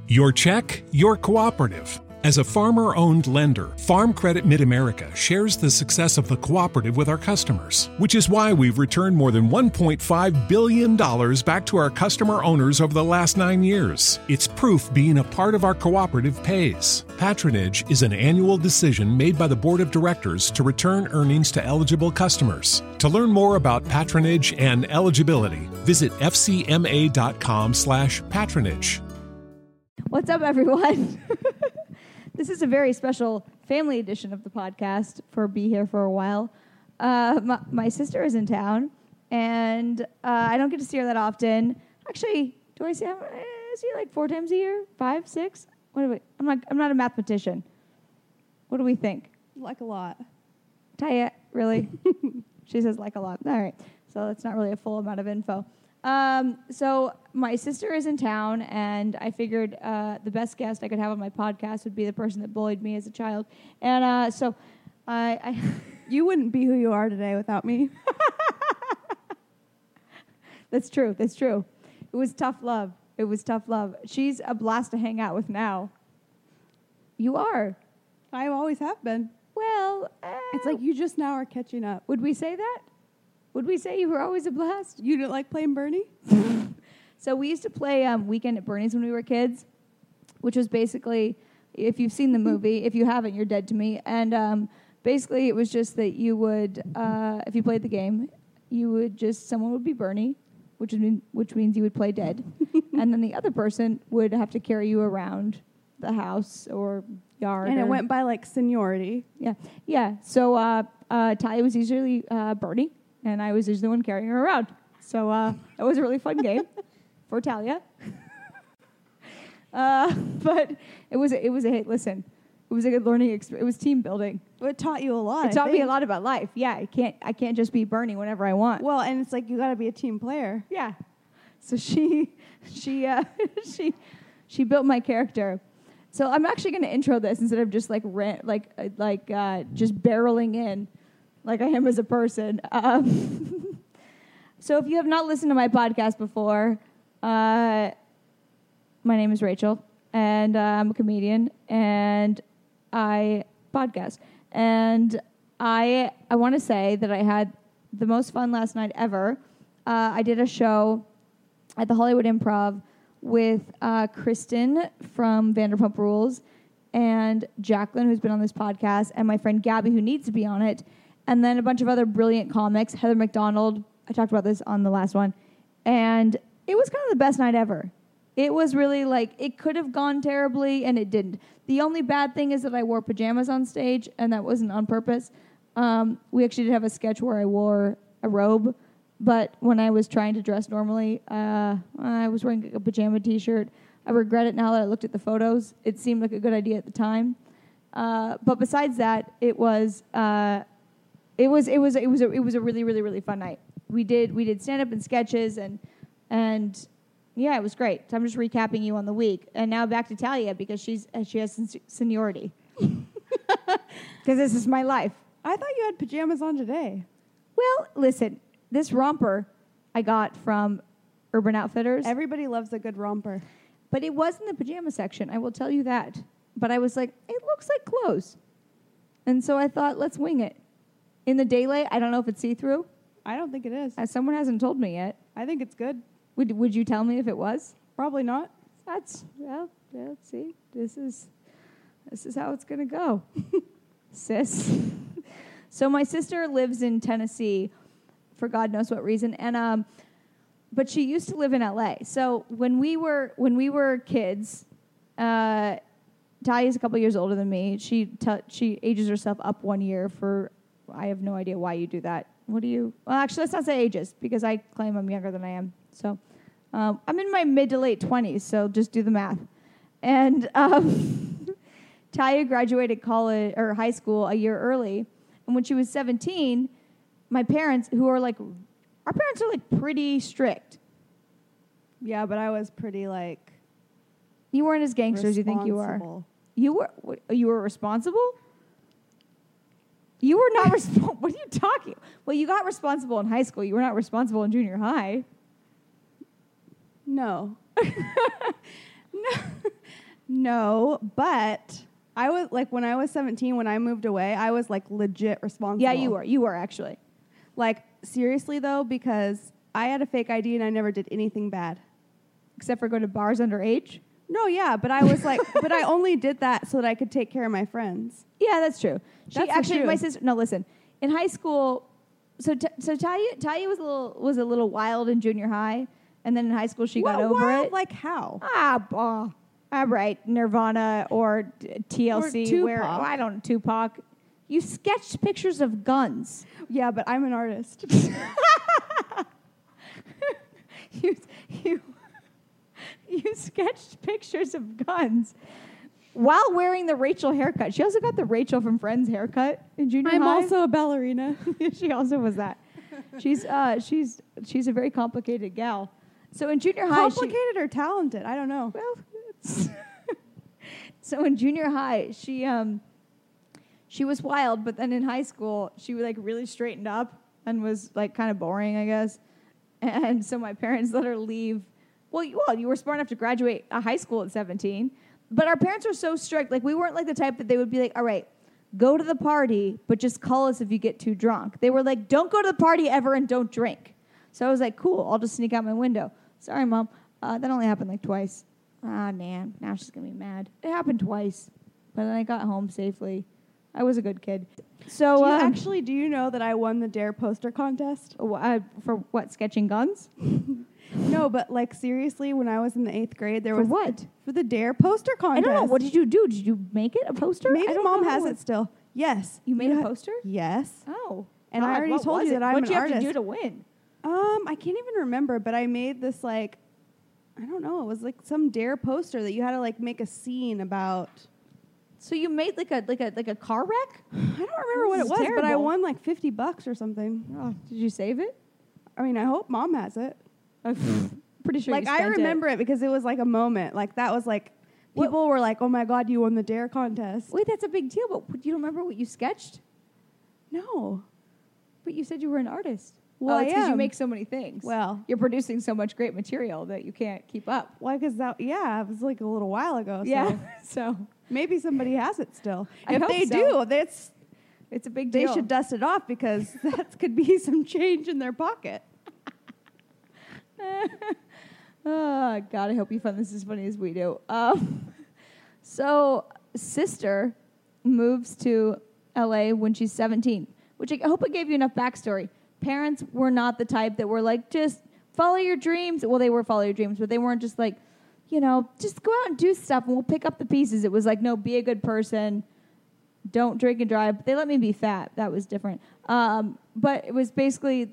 Your check, your cooperative. As a farmer-owned lender, Farm Credit Mid-America shares the success of the cooperative with our customers, which is why we've returned more than $1.5 billion back to our customer owners over the last 9 years. It's proof being a part of our cooperative pays. Patronage is an annual decision made by the Board of Directors to return earnings to eligible customers. To learn more about patronage and eligibility, visit fcma.com/patronage. What's up, everyone? This is a very special family edition of the podcast for Be Here for a While. My sister is in town, and I don't get to see her that often. Actually, do I see her like 4 times a year? 5, 6? What do we? I'm not a mathematician. What do we think? Like a lot. Taya, really? She says like a lot. All right. So that's not really a full amount of info. So my sister is in town, and I figured the best guest I could have on my podcast would be the person that bullied me as a child. And so I You wouldn't be who you are today without me. That's true. That's true. It was tough love. It was tough love. She's a blast to hang out with now. You are. I always have been. Well, It's like you just now are catching up. would we say that? Would we say you were always a blast? You didn't like playing Bernie? So we used to play Weekend at Bernie's when we were kids, which was basically, if you've seen the movie, if you haven't, you're dead to me. And basically it was just that you would, if you played the game, someone would be Bernie, which means you would play dead. And then the other person would have to carry you around the house or yard. And it went by like seniority. Yeah. Yeah. So Ty was usually Bernie, and I was usually the one carrying her around. So it was a really fun game for Talia. But it was a hit. Listen, it was a good learning experience. It was team building. It taught you a lot. It taught me a lot about life. Yeah, I can't just be Bernie whenever I want. Well, and it's like you got to be a team player. Yeah. So she built my character. So I'm actually going to intro this instead of just just barreling in like I am as a person. So if you have not listened to my podcast before, my name is Rachel, and I'm a comedian, and I podcast. And I want to say that I had the most fun last night ever. I did a show at the Hollywood Improv with Kristen from Vanderpump Rules and Jacqueline, who's been on this podcast, and my friend Gabby, who needs to be on it, and then a bunch of other brilliant comics, Heather McDonald. I talked about this on the last one. And it was kind of the best night ever. It was really like, it could have gone terribly, and it didn't. The only bad thing is that I wore pajamas on stage, and that wasn't on purpose. We actually did have a sketch where I wore a robe, but when I was trying to dress normally, I was wearing a pajama T-shirt. I regret it now that I looked at the photos. It seemed like a good idea at the time. But besides that, it was a really, really, really fun night. We did stand-up and sketches, and yeah, it was great. So I'm just recapping you on the week. And now back to Talia, because she has seniority. Because this is my life. I thought you had pajamas on today. Well, listen, this romper I got from Urban Outfitters. Everybody loves a good romper. But it was in the pajama section, I will tell you that. But I was like, it looks like clothes. And so I thought, let's wing it. In the daylight, I don't know if it's see-through. I don't think it is. Someone hasn't told me yet. I think it's good. Would you tell me if it was? Probably not. Yeah, see, this is how it's going to go, sis. So my sister lives in Tennessee for God knows what reason, and but she used to live in LA. So when we were kids, Talia's a couple years older than me. She ages herself up 1 year for, I have no idea why you do that. Well, actually, let's not say ages, because I claim I'm younger than I am. So I'm in my mid to late 20s, so just do the math. And Talia graduated college or high school a year early, and when she was 17, my parents, our parents are like pretty strict. Yeah, but I was pretty like. You weren't as gangster as you think you are. You were responsible? You were not responsible. What are you talking? Well, you got responsible in high school. You were not responsible in junior high. No. No. No, but I was like, when I was 17, when I moved away, I was like legit responsible. Yeah, you were. You were actually. Like, seriously though, because I had a fake ID and I never did anything bad. Except for go to bars underage. No, yeah, but I was like, but I only did that so that I could take care of my friends. Yeah, that's true. She That's the actually, my truth. sister. No, listen. In high school, so Talia was a little wild in junior high, and then in high school she got over wild? it. Like how? Right, Nirvana or TLC, Or where Tupac. I don't Tupac. You sketched pictures of guns. Yeah, but I'm an artist. You sketched pictures of guns while wearing the Rachel haircut. She also got the Rachel from Friends haircut in junior I'm high. also a ballerina. She also was that. She's a very complicated gal. So in junior high, Complicated or talented? I don't know. So in junior high, she was wild, but then in high school, she was like really straightened up and was like kind of boring, I guess. And so my parents let her leave. Well, you were smart enough to graduate high school at 17, but our parents were so strict. Like we weren't like the type that they would be like, all right, go to the party, but just call us if you get too drunk. They were like, don't go to the party ever and don't drink. So I was like, cool, I'll just sneak out my window. Sorry, Mom. That only happened like twice. Ah, man, now she's going to be mad. It happened twice, but then I got home safely. I was a good kid. So Do you know that I won the Dare poster contest? for what, sketching guns? No, but like seriously, when I was in the 8th grade, there For was what? For the Dare poster I contest. don't know. What did you do? Did you make it a poster? Maybe I don't Mom know. has it still. Yes. You made a ha- poster? Yes. Oh. And I already what told was you it? that I'm What'd an you have to artist. do to win? I can't even remember, but I made this like, I don't know, it was like some Dare poster that you had to like make a scene about. So you made like a car wreck? I don't remember what This it is was, but I terrible. won like $50 or something. Oh, did you save it? I mean, I hope Mom has it. I'm pretty sure. Like you I spent remember it because it was like a moment. Like that was like people were like, "Oh my God, you won the Dare contest." Wait, that's a big deal. But you don't remember what you sketched? No. But you said you were an artist. Well, it's I because you am. make so many things. Well, You're producing so much great material that you can't keep up. why? Because that, yeah, it was like a little while ago. So Yeah. So maybe somebody has it still. I If hope they so. do, it's a big they deal. should dust it off because that could be some change in their pocket. Oh, God, I hope you find this as funny as we do. So, sister moves to LA when she's 17, which I hope I gave you enough backstory. Parents were not the type that were like, just follow your dreams. Well, they were follow your dreams, but they weren't just like, just go out and do stuff and we'll pick up the pieces. It was like, no, be a good person. Don't drink and drive. They let me be fat. That was different. But it was basically,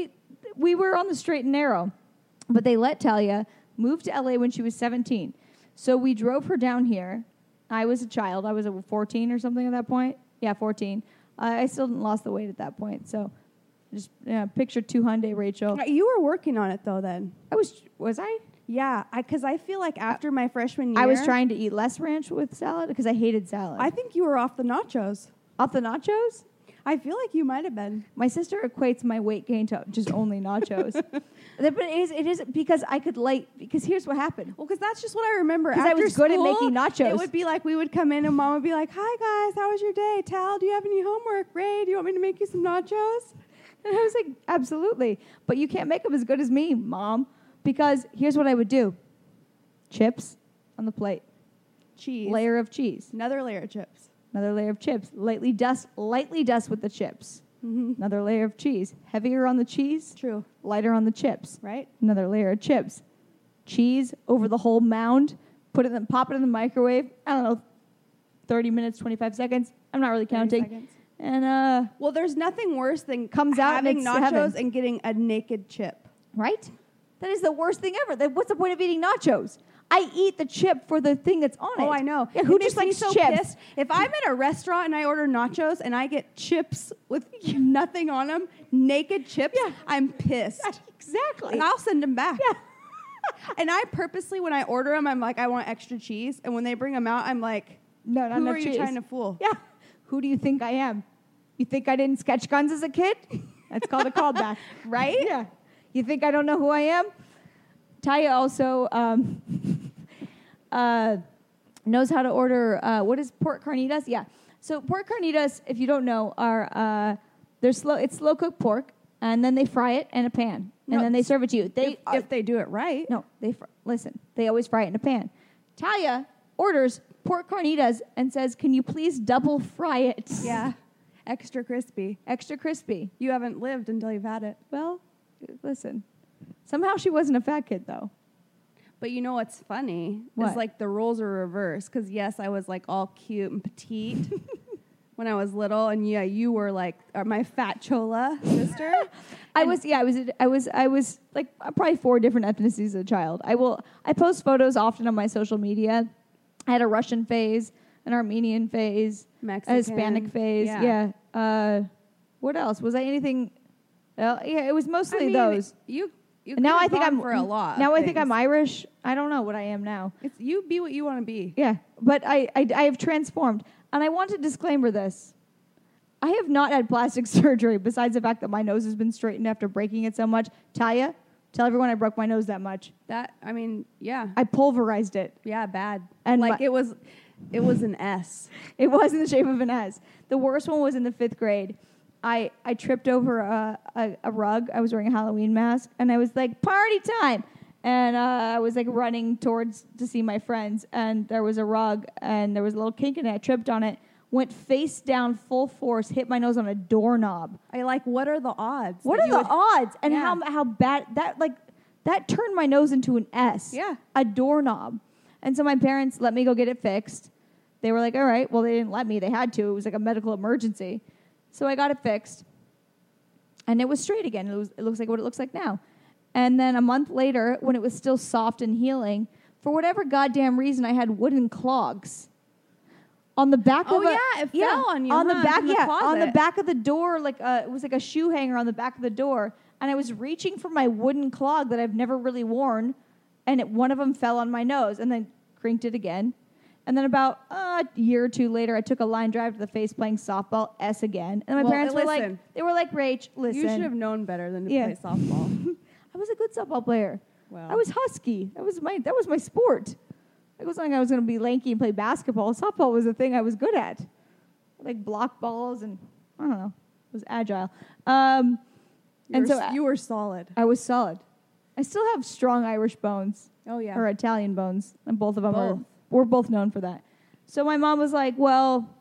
we were on the straight and narrow. But they let Talia move to LA when she was 17. So we drove her down here. I was a child. I was 14 or something at that point. Yeah, 14. I still hadn't lost the weight at that point. So just picture 2 Hyundai Rachel. You were working on it though then. Was I? Yeah, because I feel like after my freshman year, I was trying to eat less ranch with salad because I hated salad. I think you were off the nachos. Off the nachos? I feel like you might have been. My sister equates my weight gain to just only nachos. But it is because because here's what happened. Well, because that's just what I remember. 'Cause I After was good at school, making nachos. It would be like we would come in and Mom would be like, "Hi guys, how was your day? Tal, do you have any homework? Ray, do you want me to make you some nachos?" And I was like, absolutely. But you can't make them as good as me, Mom. Because here's what I would do. Chips on the plate. Cheese. Layer of cheese. Another layer of chips. Another layer of chips. Lightly dust with the chips. Mm-hmm. Another layer of cheese. Heavier on the cheese. True. Lighter on the chips. Right? Another layer of chips. Cheese over the whole mound. Pop it in the microwave. I don't know, 30 minutes, 25 seconds. I'm not really 30 counting. seconds. And Well, there's nothing worse than Comes out and having it's nachos heaven. and getting a naked chip. right? That is the worst thing ever. What's the point of eating nachos? I eat the chip for the thing that's on it. Oh, I know. Yeah, who It just makes me likes so chips? pissed. If I'm at a restaurant and I order nachos and I get chips with nothing on them, naked chips, Yeah. I'm pissed. Exactly. And I'll send them back. Yeah. And I purposely, when I order them, I'm like, I want extra cheese. And when they bring them out, I'm like, No, not who enough are you cheese. trying to fool? Yeah. Who do you think I am? You think I didn't sketch guns as a kid? That's called a callback. Right? Yeah. You think I don't know who I am? Taya also knows how to order, what is pork carnitas? Yeah. So pork carnitas, if you don't know, are, it's slow cooked pork, and then they fry it in a pan, and then they serve it to you. If they do it right. No, listen, they always fry it in a pan. Talia orders pork carnitas and says, can you please double fry it? Yeah. Extra crispy. Extra crispy. You haven't lived until you've had it. Well, listen. Somehow she wasn't a fat kid, though. But you know what's funny? What? Is like the roles are reversed. Because yes, I was like all cute and petite when I was little, and yeah, you were like my fat chola sister. I was like probably 4 different ethnicities as a child. I post photos often on my social media. I had a Russian phase, an Armenian phase, Mexican. a Hispanic phase. Yeah. What else? Was I anything? Yeah, it was mostly those. You now I think I'm for a lot. Now I think I'm Irish. I don't know what I am now. It's you be what you want to be. Yeah, but I have transformed, and I want to disclaimer this. I have not had plastic surgery besides the fact that my nose has been straightened after breaking it so much. Talia, tell everyone I broke my nose that much. Yeah. I pulverized it. Yeah, bad. And like it was an S. It was in the shape of an S. The worst one was in the 5th grade. I tripped over a rug. I was wearing a Halloween mask, and I was like, party time. And I was like running towards to see my friends, and there was a rug, and there was a little kink in it. I tripped on it, went face down full force, hit my nose on a doorknob. What are the odds? What are the odds? And how bad that turned my nose into an S. Yeah. A doorknob. And so my parents let me go get it fixed. They were like, all right. Well, they didn't let me. They had to. It was like a medical emergency. So I got it fixed. And it was straight again. It looks like what it looks like now. And then a month later, when it was still soft and healing, for whatever goddamn reason, I had wooden clogs. On the back of it fell on you. On the back, in the closet. on the back of the door, it was like a shoe hanger on the back of the door. And I was reaching for my wooden clog that I've never really worn, and one of them fell on my nose, and then crinked it again. And then about a year or 2 later, I took a line drive to the face playing softball, S again. And my parents were like, Rach, listen. You should have known better than to play softball. I was a good softball player. Wow. I was husky. That was my sport. It wasn't like I was going to be lanky and play basketball. Softball was the thing I was good at. Like block balls and, I don't know, it was agile. You were solid. I was solid. I still have strong Irish bones. Oh, yeah. Or Italian bones. And both of them we're both known for that. So my mom was like, well,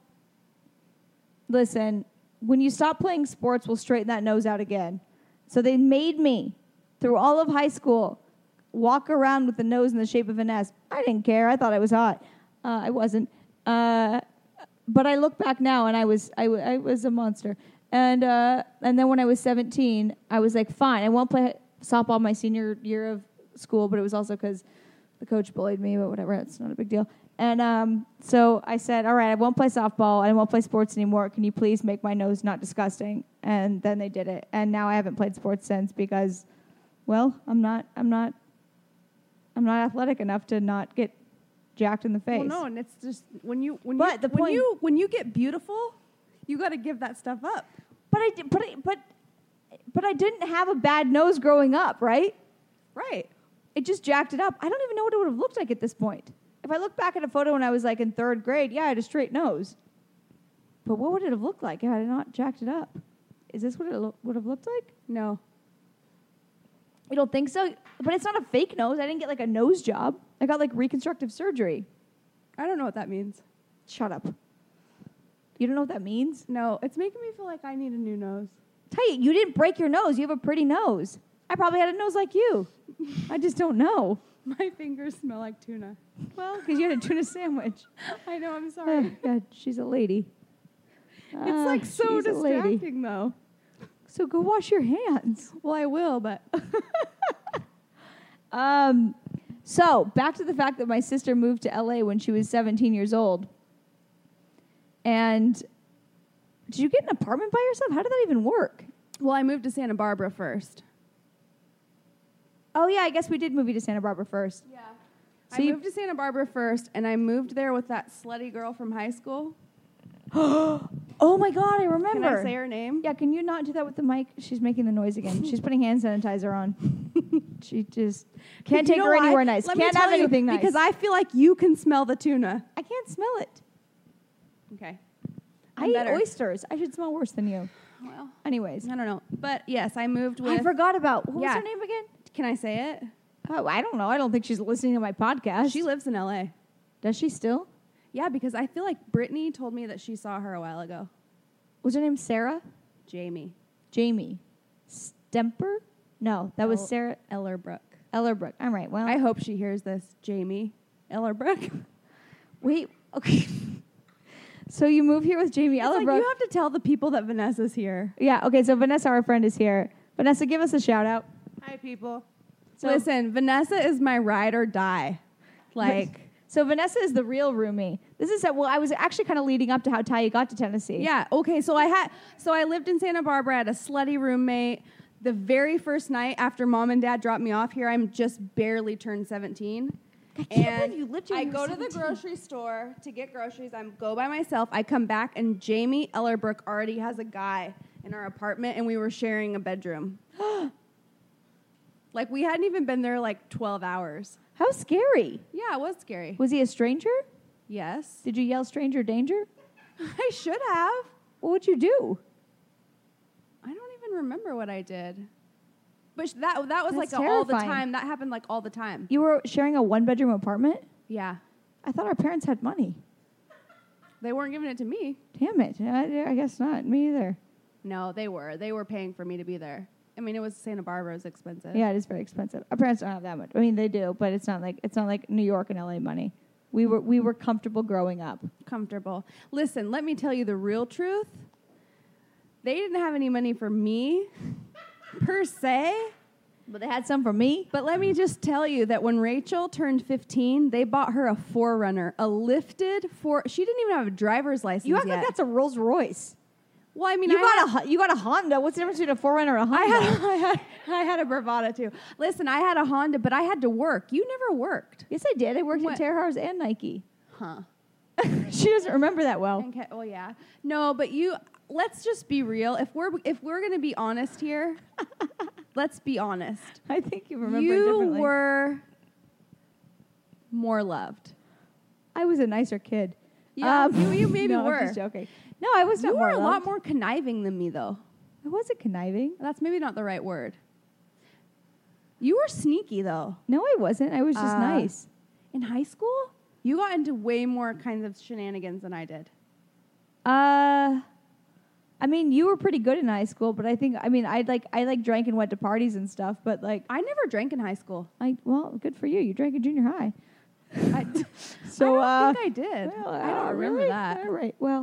listen, when you stop playing sports, we'll straighten that nose out again. So they made me, through all of high school, walk around with the nose in the shape of an S. I didn't care. I thought I was hot. I wasn't. But I look back now, and I was a monster. And then when I was 17, I was like, fine, I won't play softball my senior year of school, but it was also because the coach bullied me, but whatever, it's not a big deal. And so I said, all right, I won't play softball, I won't play sports anymore. Can you please make my nose not disgusting? And then they did it. And now I haven't played sports since because, well, I'm not athletic enough to not get jacked in the face. Well, no, and it's just when you get beautiful, you got to give that stuff up. But I didn't have a bad nose growing up, right? Right. It just jacked it up. I don't even know what it would have looked like at this point. If I look back at a photo when I was like in 3rd grade, yeah, I had a straight nose. But what would it have looked like if I had not jacked it up? Is this what it would have looked like? No. You don't think so? But it's not a fake nose. I didn't get like a nose job. I got like reconstructive surgery. I don't know what that means. Shut up. You don't know what that means? No, it's making me feel like I need a new nose. Tell you didn't break your nose. You have a pretty nose. I probably had a nose like you. I just don't know. My fingers smell like tuna. Well, because you had a tuna sandwich. I know, I'm sorry. God, she's a lady. It's like so distracting, though. So go wash your hands. Well, I will, but... So back to the fact that my sister moved to LA when she was 17 years old. And did you get an apartment by yourself? How did that even work? Well, I moved to Santa Barbara first. Oh, yeah, I guess we did move you to Santa Barbara first. Yeah. So I moved to Santa Barbara first, and I moved there with that slutty girl from high school. Oh, my God, I remember. Can I say her name? Yeah, can you not do that with the mic? She's making the noise again. She's putting hand sanitizer on. She just can't You take know her why? anywhere nice. Let me Can't tell have you, anything nice. Because I feel like you can smell the tuna. I can't smell it. Okay. I I'm eat better. oysters. I should smell worse than you. Well, Anyways. I don't know. But yes, I moved with... I forgot about, what was Yeah. her name again? Can I say it? Oh, I don't know. I don't think she's listening to my podcast. She lives in L.A. Does she still? Yeah, because I feel like Brittany told me that she saw her a while ago. Was her name Sarah? Jamie. Jamie. Stemper? No, that was Sarah Ellerbrook. Ellerbrook. All right, well. I hope she hears this, Jamie Ellerbrook. Wait, okay. So you move here with Jamie It's Ellerbrook. like you have to tell the people that Vanessa's here. Yeah, okay, so Vanessa, our friend, is here. Vanessa, give us a shout out. Hi, people. So- Listen, Vanessa is my ride or die. Like... So Vanessa is the real roomie. This is, well, I was actually kind of leading up to how Taya got to Tennessee. Yeah, okay, so I lived in Santa Barbara, I had a slutty roommate. The very first night after mom and dad dropped me off here, I'm just barely turned 17. I can't believe you lived here I when you were go to the 17. grocery store to get groceries. I go by myself. I come back, and Jamie Ellerbrook already has a guy in our apartment, and we were sharing a bedroom. Like, we hadn't even been there, like, 12 hours. How scary. Yeah, it was scary. Was he a stranger? Yes. Did you yell stranger danger? I should have. What would you do? I don't even remember what I did. But that was like That's all the terrifying. time. That happened like all the time. You were sharing a one-bedroom apartment? Yeah. I thought our parents had money. They weren't giving it to me. Damn it. I guess not. Me either. No, they were. They were paying for me to be there. I mean, it was Santa Barbara. It was expensive. Yeah, it is very expensive. Our parents don't have that much. I mean, they do, but it's not like New York and LA money. We were comfortable growing up. Comfortable. Listen, let me tell you the real truth. They didn't have any money for me, per se. But they had some for me. But let me just tell you that when Rachel turned 15, they bought her a 4Runner, a lifted She didn't even have a driver's license You act yet. like that's a Rolls Royce. Well, I mean, You got a Honda. What's the difference between a 4Runner and a Honda? I had a Bravada too. Listen, I had a Honda, but I had to work. You never worked. Yes, I did. I worked What? at Terra Har's and Nike. Huh. She doesn't remember that well. Okay, well, yeah. No, but let's just be real. If we're going to be honest here, let's be honest. I think you remember it You differently. were more loved. I was a nicer kid. Yeah, you maybe no, were. I'm just joking. No, I was not You more were a lot loved. more conniving than me, though. I wasn't conniving. That's maybe not the right word. You were sneaky, though. No, I wasn't. I was just nice. In high school, you got into way more kinds of shenanigans than I did. I mean, you were pretty good in high school, but I drank and went to parties and stuff. But like, I never drank in high school. well, good for you. You drank in junior high. I So don't think I did. well, I don't remember really? that. All right. Well,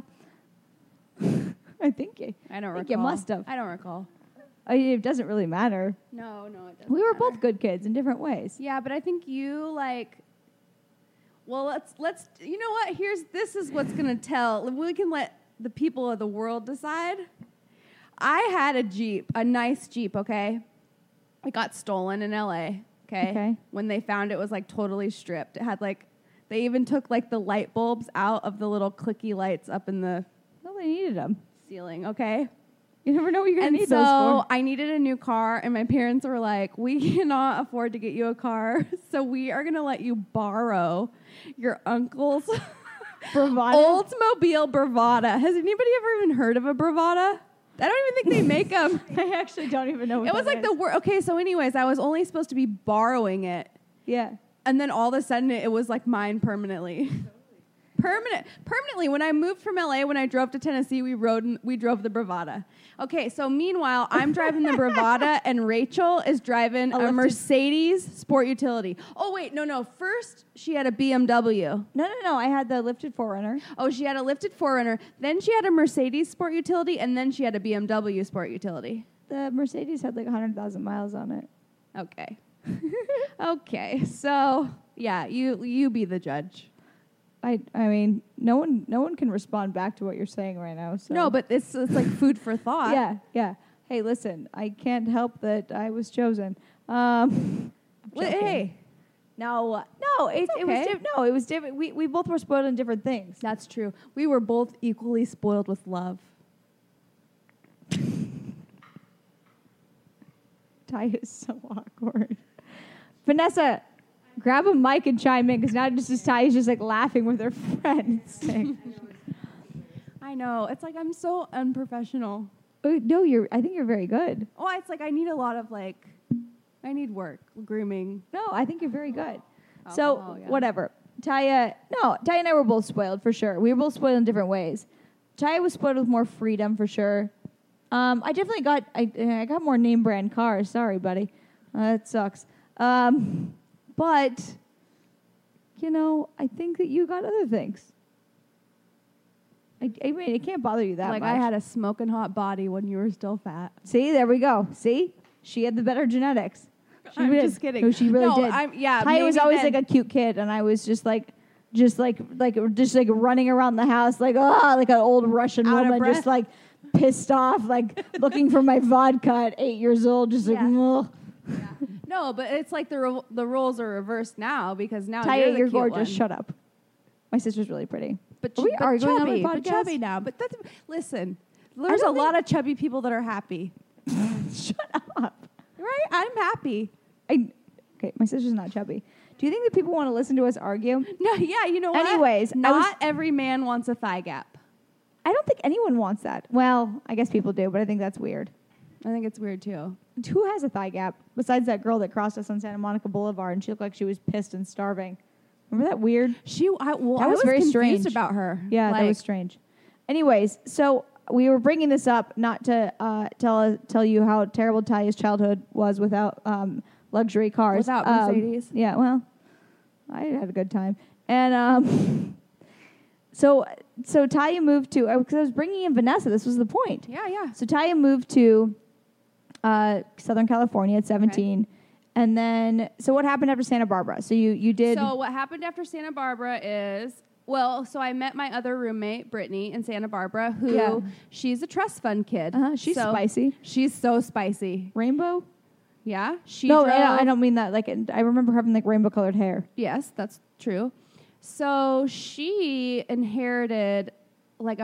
I think I don't think recall. you must have. I don't recall. It doesn't really matter. No, it doesn't. We were matter. both good kids in different ways. Yeah, but I think you like. Well, let's. You know what? This is what's gonna tell. We can let the people of the world decide. I had a Jeep, a nice Jeep. Okay, it got stolen in L.A. Okay. When they found it was like totally stripped. It had like, they even took like the light bulbs out of the little clicky lights up in the Well, they needed them. ceiling. Okay. You never know what you're gonna And need so those for. I needed a new car, and my parents were like, "We cannot afford to get you a car, so we are going to let you borrow your uncle's Bravado. Oldsmobile Bravada." Has anybody ever even heard of a Bravada? I don't even think they make them. I actually don't even know what It was that like is. the word. Okay, so anyways, I was only supposed to be borrowing it, Yeah. and then all of a sudden it was like mine permanently. Permanently. When I moved from LA, when I drove to Tennessee, we drove the Bravada. Okay, so meanwhile, I'm driving the Bravada, and Rachel is driving a lifted- Mercedes Sport Utility. Oh wait, no. First, she had a BMW. No. I had the lifted 4Runner. Oh, she had a lifted 4Runner. Then she had a Mercedes Sport Utility, and then she had a BMW Sport Utility. The Mercedes had like 100,000 miles on it. Okay. Okay. So yeah, you be the judge. I mean, no one can respond back to what you're saying right now. So. No, but it's like food for thought. yeah. Hey, listen, I can't help that I was chosen. I'm joking. Hey, No, it was okay. different. No, it was different. We both were spoiled in different things. that's true. We were both equally spoiled with love. Ty is so awkward. Vanessa, grab a mic and chime in because now Ty is just like laughing with her friends. I know. It's like I'm so unprofessional. No, I think you're very good. Oh, it's like I need a lot of I need work, grooming. No, I think you're very good. Alcohol, yeah. Whatever. Taya and I were both spoiled for sure. We were both spoiled in different ways. Taya was spoiled with more freedom for sure. I definitely got more name brand cars. Sorry, buddy. That sucks. But, I think that you got other things. I mean, it can't bother you that much. I had a smoking hot body when you were still fat. See, there we go. See? She had the better genetics. I'm just kidding. No, she really did. Ty was always like a cute kid, and I was just like running around the house like an old Russian woman, just like pissed off, like looking for my vodka at 8 years old, just like. Ugh. Yeah. No, but it's like the roles are reversed now because now Taya, you're gorgeous. One. Shut up. My sister's really pretty. But are we arguing on my podcast? But chubby now. But listen, there's a lot of chubby people that are happy. Shut up. Right? I'm happy. Okay, my sister's not chubby. Do you think that people want to listen to us argue? No, yeah, you know what? Anyways, not every man wants a thigh gap. I don't think anyone wants that. Well, I guess people do, but I think that's weird. I think it's weird too. Who has a thigh gap besides that girl that crossed us on Santa Monica Boulevard and she looked like she was pissed and starving? Remember that weird? I was very confused strange about her. Yeah, that was strange. Anyways, so we were bringing this up not to tell you how terrible Taya's childhood was without luxury cars. Without Mercedes. Yeah, well, I had a good time. And so Taya moved to, because I was bringing in Vanessa. This was the point. Yeah. So Taya moved to Southern California at 17. Okay. And then, so what happened after Santa Barbara? So you did. So what happened after Santa Barbara is, so I met my other roommate, Brittany, in Santa Barbara, who she's a trust fund kid. She's spicy. She's so spicy. Rainbow? Yeah. I don't mean that. Like, I remember having like rainbow colored hair. Yes, that's true. So she inherited like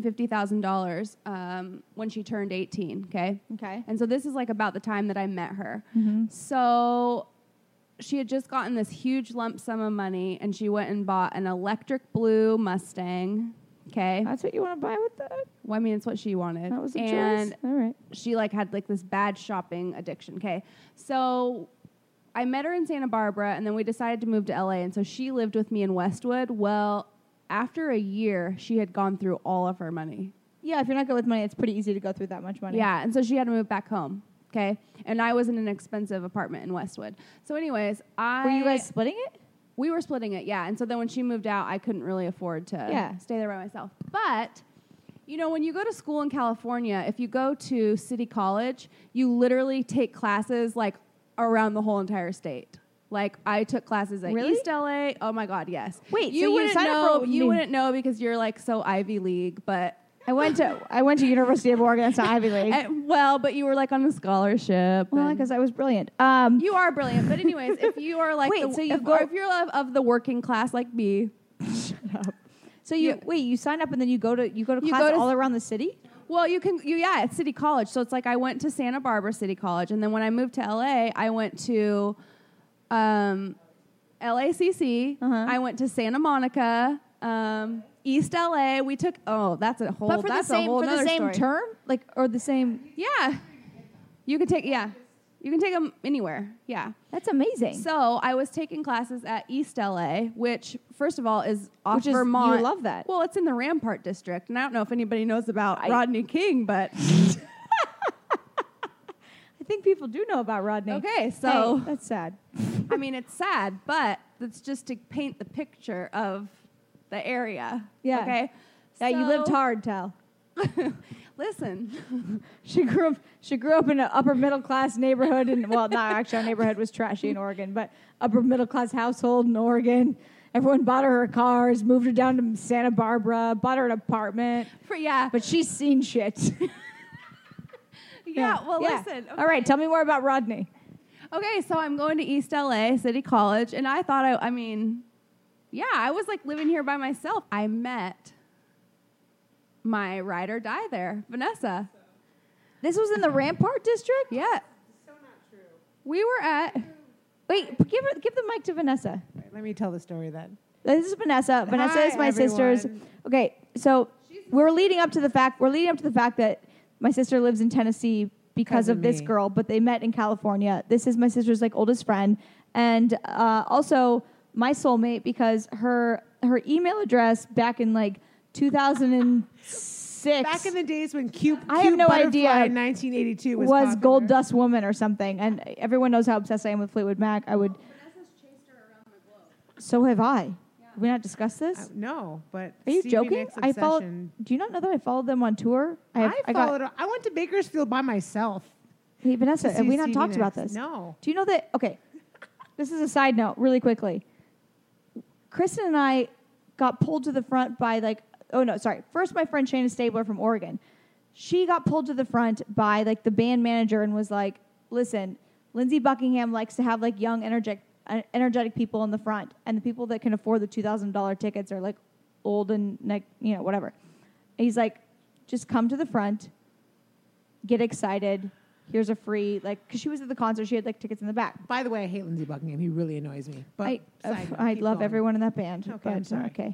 $150,000 when she turned 18. Okay. And so this is like about the time that I met her. Mm-hmm. So she had just gotten this huge lump sum of money, and she went and bought an electric blue Mustang. Okay. That's what you want to buy with that? Well, I mean, it's what she wanted. That was a choice. All right. She like had like this bad shopping addiction. Okay. So I met her in Santa Barbara, and then we decided to move to LA, and so she lived with me in Westwood. Well, after a year, she had gone through all of her money. Yeah, if you're not good with money, it's pretty easy to go through that much money. Yeah, and so she had to move back home. Okay, and I was in an expensive apartment in Westwood. So anyways, Were you guys splitting it? We were splitting it, yeah. And so then when she moved out, I couldn't really afford to stay there by myself. But, when you go to school in California, if you go to City College, you literally take classes like around the whole entire state. Like, I took classes at East LA. Oh my God, yes. Wait, you wouldn't know because you're like so Ivy League, but I went to University of Oregon. That's not Ivy League. But you were like on a scholarship. Well, because I was brilliant. You are brilliant, but anyways, if you are like, if you're of the working class like me, shut up. So you sign up and then you go to class all around the city. Well, it's City College. So it's like I went to Santa Barbara City College, and then when I moved to LA, I went to LACC. I went to Santa Monica, East LA. We took that's a whole. But for the same term, like or the same. Yeah, you can take them anywhere. Yeah, that's amazing. So I was taking classes at East LA, which first of all is off Vermont. You love that. Well, it's in the Rampart district, and I don't know if anybody knows about Rodney King, but. I think people do know about Rodney. Okay, so that's sad. I mean, it's sad, but it's just to paint the picture of the area. Yeah. Okay. Yeah, you lived hard, Tal. Listen, she grew up in an upper middle class neighborhood, and not actually our neighborhood was trashy in Oregon, but upper middle class household in Oregon. Everyone bought her cars, moved her down to Santa Barbara, bought her an apartment. But she's seen shit. Listen. Okay. All right, tell me more about Rodney. Okay, so I'm going to East LA City College, and I thought, I was like living here by myself. I met my ride or die there, Vanessa. This was in the Rampart district? Yeah. So not true. We were at. Wait, give the mic to Vanessa. Right, let me tell the story then. This is Vanessa. Vanessa Hi, is my everyone. sister's. Okay, so we're leading up to the fact that my sister lives in Tennessee because of this me. girl, but they met in California. This is my sister's like oldest friend, and also my soulmate because her email address back in like 2006. Back in the days when Cute I have no Butterfly idea in 1982 was was popular. Gold Dust Woman or something, and everyone knows how obsessed I am with Fleetwood Mac. Vanessa's chased her around the globe. So have I. Have we not discussed this? No, but Are you Stevie joking? Nicks I followed. obsession. Do you not know that I followed them on tour? I got. went to Bakersfield by myself. Hey Vanessa, to have see we not Stevie talked about Nicks. this? No. Do you know that? Okay, this is a side note, really quickly. Kristen and I got pulled to the front by like. Oh no, sorry. First, my friend Shayna Stabler from Oregon. She got pulled to the front by like the band manager and was like, "Listen, Lindsey Buckingham likes to have like young, energetic people in the front, and the people that can afford the $2,000 tickets are like old and like whatever." And he's like, "Just come to the front, get excited. Here's a free because she was at the concert, she had like tickets in the back." By the way, I hate Lindsey Buckingham. He really annoys me. But I love everyone in that band. Okay, but, I'm sorry. Okay.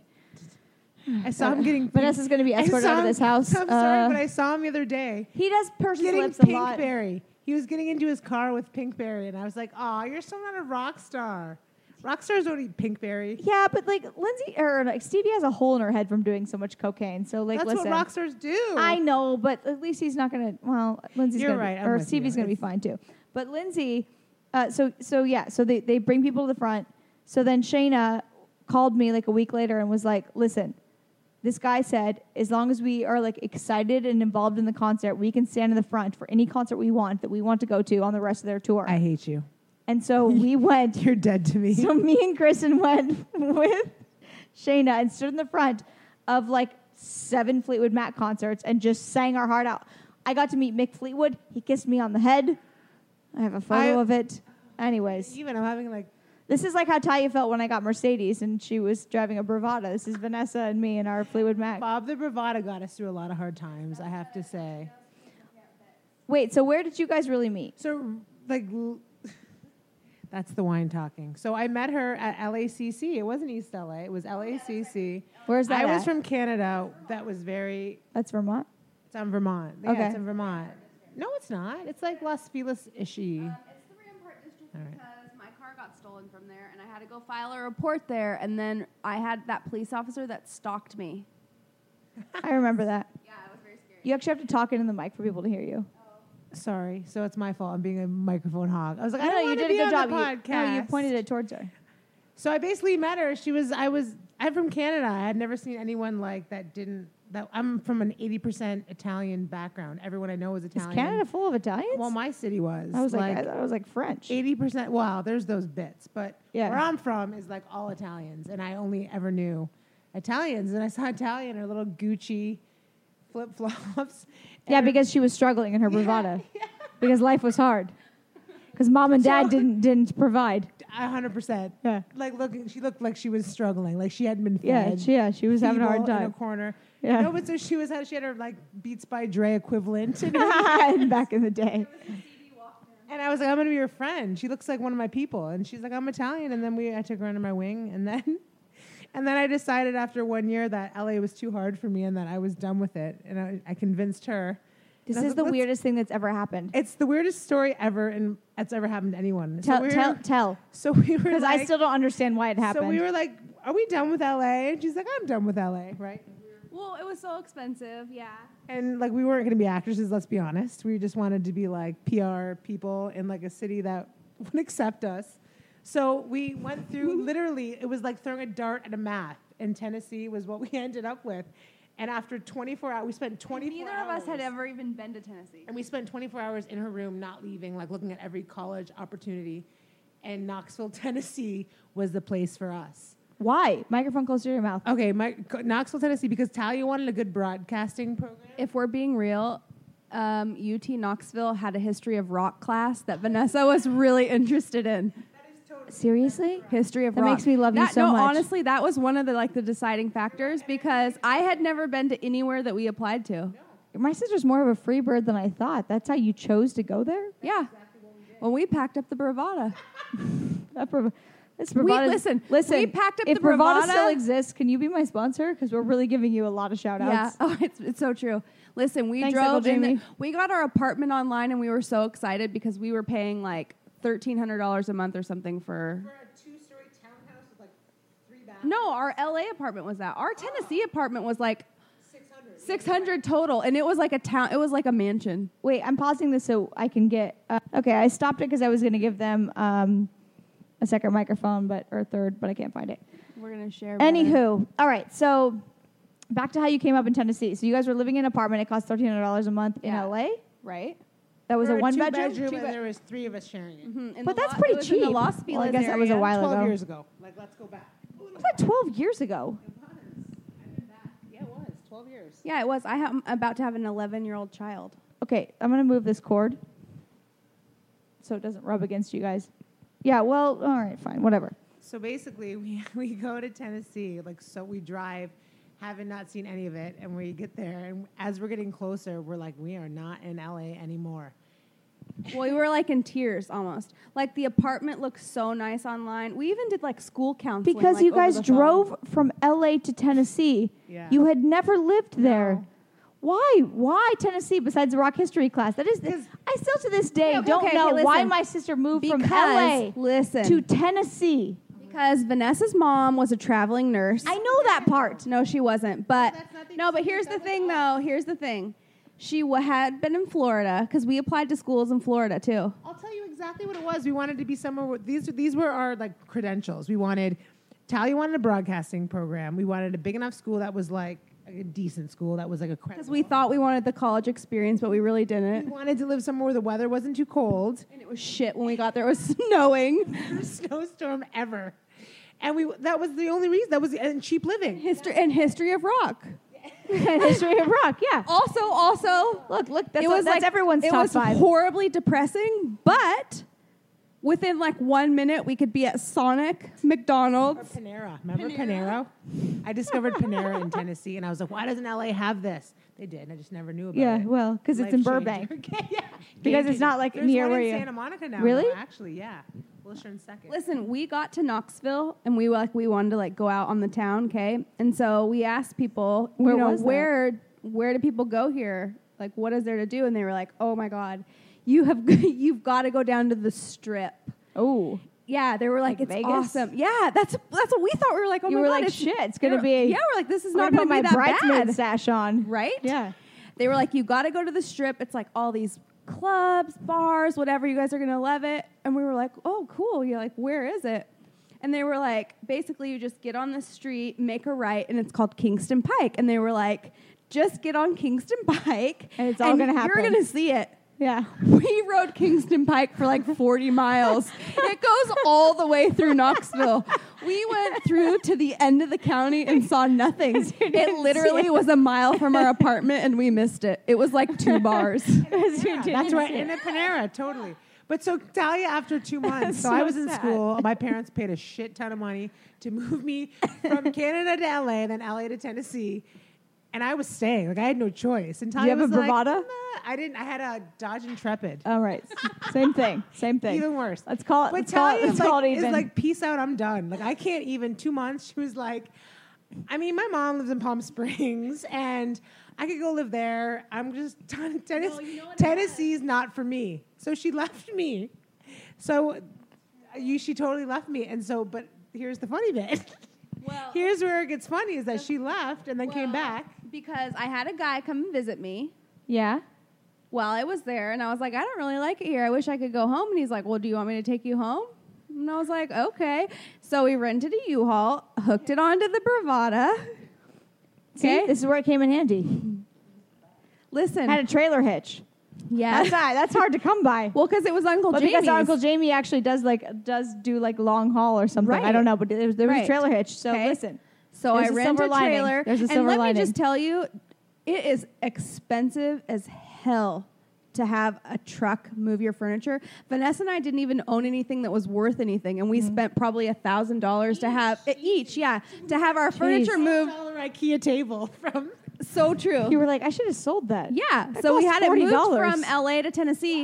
I saw him getting. Vanessa's going to be escorted out of this house. I'm sorry, but I saw him the other day He does purse his getting lips a lot. Pinkberry. He was getting into his car with Pinkberry, and I was like, "Oh, you're still not a rock star. Rock stars don't eat Pinkberry." Yeah, but like Stevie has a hole in her head from doing so much cocaine. So like, That's listen, what rock stars do. I know, but at least he's not going to. Well, Lindsay's You're gonna right, be, I'm or with Stevie's you. going to be fine too. But Lindsay, so they bring people to the front. So then Shayna called me like a week later and was like, "Listen, this guy said as long as we are like excited and involved in the concert, we can stand in the front for any concert we want that we want to go to on the rest of their tour." I hate you. And so we went. You're dead to me. So me and Kristen went with Shayna and stood in the front of like 7 Fleetwood Mac concerts and just sang our heart out. I got to meet Mick Fleetwood. He kissed me on the head. I have a photo of it. Anyways, Even I'm having like. this is like how Talia felt when I got Mercedes and she was driving a Bravada. This is Vanessa and me and our Fleetwood Mac. Bob the Bravada got us through a lot of hard times, I have to say. Wait, so where did you guys really meet? So, that's the wine talking. So I met her at LACC. It wasn't East LA. It was LACC. Where's that I was at? from Canada. That was very... That's Vermont? It's on Vermont. Yeah, Okay. it's in Vermont. No, it's not. It's like Las Feliz-ishy. It's the Rampart District All right. because my car got stolen from there, and I had to go file a report there. And then I had that police officer that stalked me. I remember that. Yeah, it was very scary. You actually have to talk into the mic for people to hear you. Sorry. So it's my fault. I'm being a microphone hog. I was like, I No, don't you want did to a be good on job. the podcast. You pointed it towards her. So I basically met her. I'm from Canada. I had never seen anyone I'm from an 80% Italian background. Everyone I know is Italian. Is Canada full of Italians? Well, my city was. I thought it was like French. 80%. Wow, there's those bits. But Yeah. where I'm from is like all Italians. And I only ever knew Italians. And I saw Italian in her little Gucci flip-flops. Yeah, because she was struggling in her bravada. Because life was hard. Because mom and dad didn't provide. 100%. Yeah. She looked like she was struggling. Like she hadn't been Yeah, fed. she was having a hard feeble in a time. corner. Yeah. No, but so she had her like Beats by Dre equivalent. And Back in the day. I was like, I'm going to be your friend. She looks like one of my people. And she's like, I'm Italian. And then I took her under my wing. And then I decided after 1 year that LA was too hard for me and that I was done with it. And I convinced her. This And I was is the like, weirdest thing that's ever happened. It's the weirdest story ever and that's ever happened to anyone. Tell. So we were Because I still don't understand why it happened. So we were like, are we done with LA? And she's like, I'm done with LA, right? Well, it was so expensive, yeah. And like we weren't going to be actresses, let's be honest. We just wanted to be like PR people in like a city that would accept us. So we went through literally, it was like throwing a dart at a mat in Tennessee was what we ended up with. And after 24 hours, we spent 24 Neither hours. of us had ever even been to Tennessee. And we spent 24 hours in her room, not leaving, like looking at every college opportunity. And Knoxville, Tennessee was the place for us. Why? Microphone closer to your mouth. Okay, Knoxville, Tennessee, because Talia wanted a good broadcasting program. If we're being real, UT Knoxville had a history of rock class that Vanessa was really interested in. Seriously? History of That rock. makes me love you so much. Honestly, that was one of the deciding factors because I had never been to anywhere that we applied to. My sister's more of a free bird than I thought. That's how you chose to go there? Yeah. When we packed up the Bravada. This Bravada. Listen, listen. we packed up if the Bravada Bravada. still exists, can you be my sponsor? Because we're really giving you a lot of shout outs. Yeah. Oh, it's so true. Listen, we Thanks, drove Uncle in. Jamie. We got our apartment online, and we were so excited because we were paying like $1,300 a month or something for. For a 2-story townhouse with like 3 bathrooms. No, our LA apartment was that. Our Tennessee apartment was like 600. 600 total, and it was like a town. It was like a mansion. Wait, I'm pausing this so I can get. Okay, I stopped it because I was going to give them a second microphone, or a third, but I can't find it. We're gonna share. Anywho, all right. So back to how you came up in Tennessee. So you guys were living in an apartment. It cost $1,300 a month in Yeah. LA. right? That was We a were one-bedroom. two-bedroom, and there was 3 of us sharing it. Mm-hmm. But that's pretty cheap. In the Los Feliz Well, I guess that was a area. while 12 ago. years ago. Like, let's go back. Was that 12 years ago? Yeah, it was 12 years. Yeah, it was. I'm about to have an 11-year-old child. Okay, I'm going to move this cord so it doesn't rub against you guys. Yeah, well, all right, fine, whatever. So basically, we go to Tennessee, so we drive, having not seen any of it, and we get there, and as we're getting closer, we're like, we are not in LA anymore. Well, we were like in tears almost. Like the apartment looks so nice online. We even did like school counseling. Because like, you over guys the phone. drove from LA to Tennessee. Yeah. You had never lived there. No. Why Tennessee besides the rock history class? That is, I still to this day Okay, don't okay, know okay, why listen. my sister moved from Because, LA listen, to Tennessee. because Vanessa's mom was a traveling nurse. I know that part. No, she wasn't. But That's nothing no, to but do here's with the that thing, at all. though. Here's the thing. She had been in Florida because we applied to schools in Florida too. I'll tell you exactly what it was. We wanted to be somewhere where these were our credentials. We wanted Talia wanted a broadcasting program. We wanted a big enough school that was like a decent school that was like a Because credible. we thought we wanted the college experience, but we really We didn't. wanted to live somewhere where the weather wasn't too cold. And it was shit when we got there. It was snowing. First snowstorm ever. And that was the only reason. That was and cheap living. History of rock. History of rock, yeah. Also, Look, that's, it was that's everyone's it top was 5. horribly depressing, but within like 1 minute we could be at Sonic, Or McDonald's. Panera. Remember Panera? I discovered Panera in Tennessee, and I was like, why doesn't LA have this? They did, and I just never knew about Yeah, it. well, because it's in Life Burbank. changer. Okay, yeah. Because Game it's not changer. like There's near one where in you- Santa Monica now. Really? though, actually, yeah. We'll share in a second. Listen, we got to Knoxville and we wanted to go out on the town, okay? And so we asked people, Where was that? where do people go here? Like, what is there to do? And they were like, oh my God, you've got to go down to the Strip. Oh. Yeah, they were like, Like it's Vegas? awesome. Yeah, that's what we thought. We were like, oh You my were God, like, it's shit, it's gonna they were- be- Yeah, we're like, this is I'm not gonna going put to my be that bridesmaid bad, sash on. right? Yeah. They were like, you got to go to the Strip. It's like all these clubs, bars, whatever. You guys are going to love it. And we were like, oh, cool. You're like, where is it? And they were like, basically, you just get on the street, make a right, and it's called Kingston Pike. And they were like, just get on Kingston Pike. And it's all gonna You're happen. going to see it. Yeah. We rode Kingston Pike for like 40 miles. It goes all the way through Knoxville. We went through to the end of the county and saw nothing. It literally was a mile from our apartment and we missed it. It was like 2 bars. Yeah, that's right. In a Panera, totally. But so Talia, after 2 months, so I was in sad. school. My parents paid a shit ton of money to move me from Canada to LA, then LA to Tennessee. And I was staying. Like, I had no choice. And Talia you have was a like, Bravada? nah, I didn't. I had a Dodge Intrepid. All right. Same thing. Even worse. Let's call it. But Let's call it. Talia Let's call it is even. like, peace out, I'm done. Like, I can't even. 2 months, she was like, I mean, my mom lives in Palm Springs, and I could go live there. I'm just Tennessee's not for me. So she left me. So she totally left me. And so, but here's the funny bit. Well, Here's where it gets funny is that she left and then came back. because I had a guy come and visit me yeah. while I was there, and I was like, I don't really like it here. I wish I could go home. And he's like, well, do you want me to take you home? And I was like, okay. So we rented a U-Haul, hooked it onto the Bravada. See, Okay. this is where it came in handy. Listen, Had a trailer hitch. yeah. That's hard to come by. Well, because it was Uncle But Jamie's. because our Uncle Jamie actually does do long haul or something. I Right. don't know, but there was a Right. trailer hitch. So Okay. listen. So There's I a rent silver a lining. trailer. There's a and silver let lining. me just tell you, it is expensive as hell to have a truck move your furniture. Vanessa and I didn't even own anything that was worth anything, and we spent probably $1,000 to have each, to have our furniture moved. $12 IKEA table from. So true. You were like, I should have sold that. Yeah. That So we cost had it moved $40. from LA to Tennessee.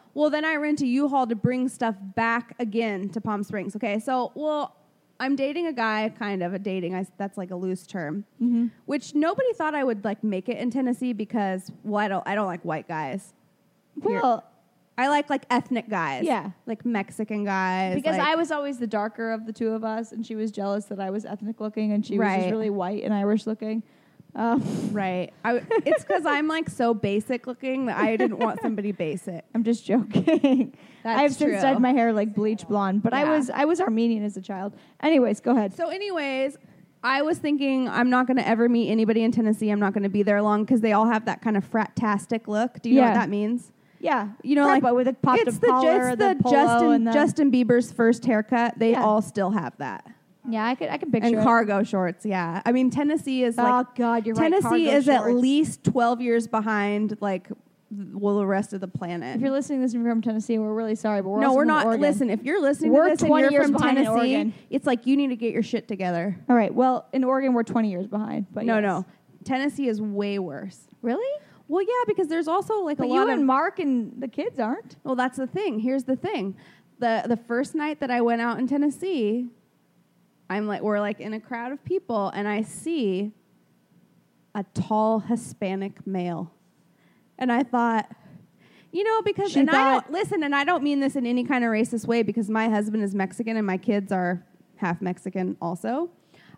Well, then I rent a U-Haul to bring stuff back again to Palm Springs. Okay, so, well, I'm dating a guy, kind of a dating. That's like a loose term, which nobody thought I would like make it in Tennessee because, well, I don't like white guys. Well, I like ethnic guys. Yeah. Like Mexican guys. because like, I was always the darker of the two of us, and she was jealous that I was ethnic looking, and she was Right. just really white and Irish looking. Right. It's because I'm like so basic looking that I didn't want somebody basic. I'm just joking. That's I've since true. dyed my hair like bleach blonde, but Yeah. I was Armenian as a child. Anyways, go ahead. So anyways, I was thinking I'm not going to ever meet anybody in Tennessee. I'm not going to be there long because they all have that kind of fratastic look. Do you know Yeah. what that means? Yeah, You know, Right, like with a popped it's up collar, the polo, and the Justin Bieber's first haircut. They Yeah. all still have that. Yeah, I can picture And it. cargo shorts, yeah. I mean, Tennessee is like Oh God, you're right. Tennessee cargo is at shorts. least 12 years behind like the rest of the planet. If you're listening to this from Tennessee, we're really sorry, but we're No, also we're from not. Oregon. Listen, if you're listening We're to this and 20 you're years from behind in Tennessee, Oregon. it's like you need to get your shit together. All right. Well, in Oregon, we're 20 years behind. But yes. No. Tennessee is way worse. Really? Well, yeah, because there's also like But a you lot and of. Mark and the kids aren't. Well, that's the thing. Here's the thing. The first night that I went out in Tennessee, we're like in a crowd of people, and I see a tall Hispanic male, and I thought, because She and thought- I don't mean this in any kind of racist way because my husband is Mexican and my kids are half Mexican also.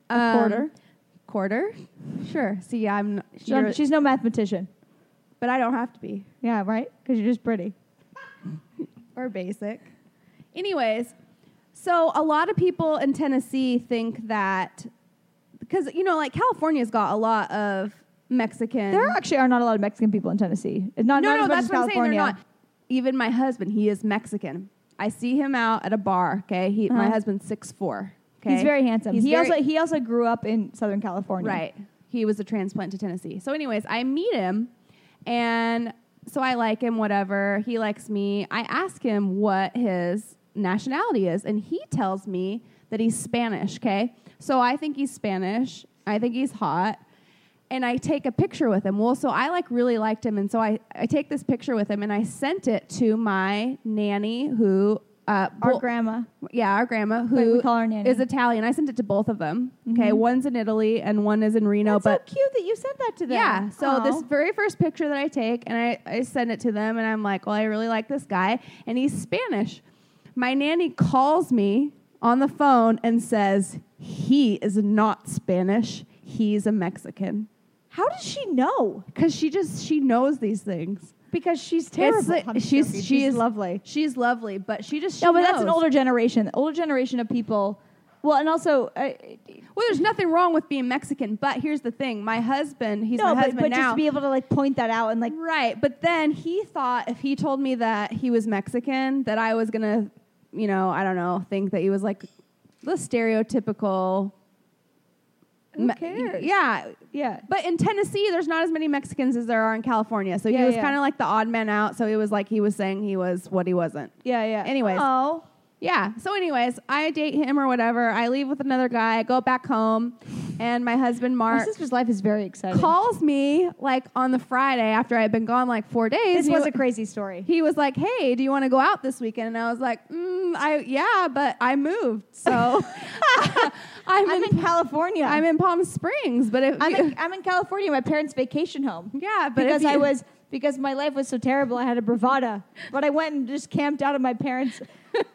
Quarter, sure. See, She's no mathematician. but I don't have to be. Yeah, right? Because you're just pretty. Or basic. Anyways, so a lot of people in Tennessee think that because like California's got a lot of Mexican. There actually are not a lot of Mexican people in Tennessee. It's not as much that's as what I'm saying. They're California. not. Even my husband, he is Mexican. I see him out at a bar. Okay, my husband's 6'4". Okay, He's very handsome. He's He also grew up in Southern California. right. He was a transplant to Tennessee. So, anyways, I meet him, and so I like him. Whatever, he likes me. I ask him what his nationality is, and he tells me that he's Spanish. Okay, so I think he's Spanish. I think he's hot. And I take a picture with him. Well, so I really liked him, and so I take this picture with him, and I sent it to my nanny, who Our grandma. yeah, our grandma, Right, who we call her nanny. is Italian. I sent it to both of them. Okay, one's in Italy and one is in Reno. That's but so cute that you sent that to them. yeah, so Aw. this very first picture that I take, and I send it to them, and I'm like, well, I really like this guy, and he's Spanish. My nanny calls me on the phone and says, he is not Spanish. He's a Mexican. How does she know? Because she knows these things. Because she's It's terrible. like- I'm she's joking. she's lovely. She's lovely, but she No, but that's an knows. older generation. The older generation of people. Well, and also, Well, there's nothing wrong with being Mexican, but here's the thing: my husband, he's my husband but now. just to be able to like point that out and like, Right, but then he thought if he told me that he was Mexican, that I was gonna, I don't know, think that he was like the stereotypical. Who cares? Yeah, yeah. but in Tennessee, there's not as many Mexicans as there are in California, so he Yeah, was yeah. kind of like the odd man out. So he was like he was saying he was what he wasn't. Yeah, yeah. Anyways. Oh. Yeah. So, anyways, I date him or whatever. I leave with another guy. I go back home, and my husband My Mark sister's life is very exciting. calls me like on the Friday after I'd been gone like 4 days. This was a crazy story. He was like, "Hey, do you want to go out this weekend?" And I was like, "Yeah, but I moved, so I'm in California. I'm in Palm Springs." But if I'm in California, my parents' vacation home. yeah, but Because because my life was so terrible, I had a bravada. But I went and just camped out of my parents'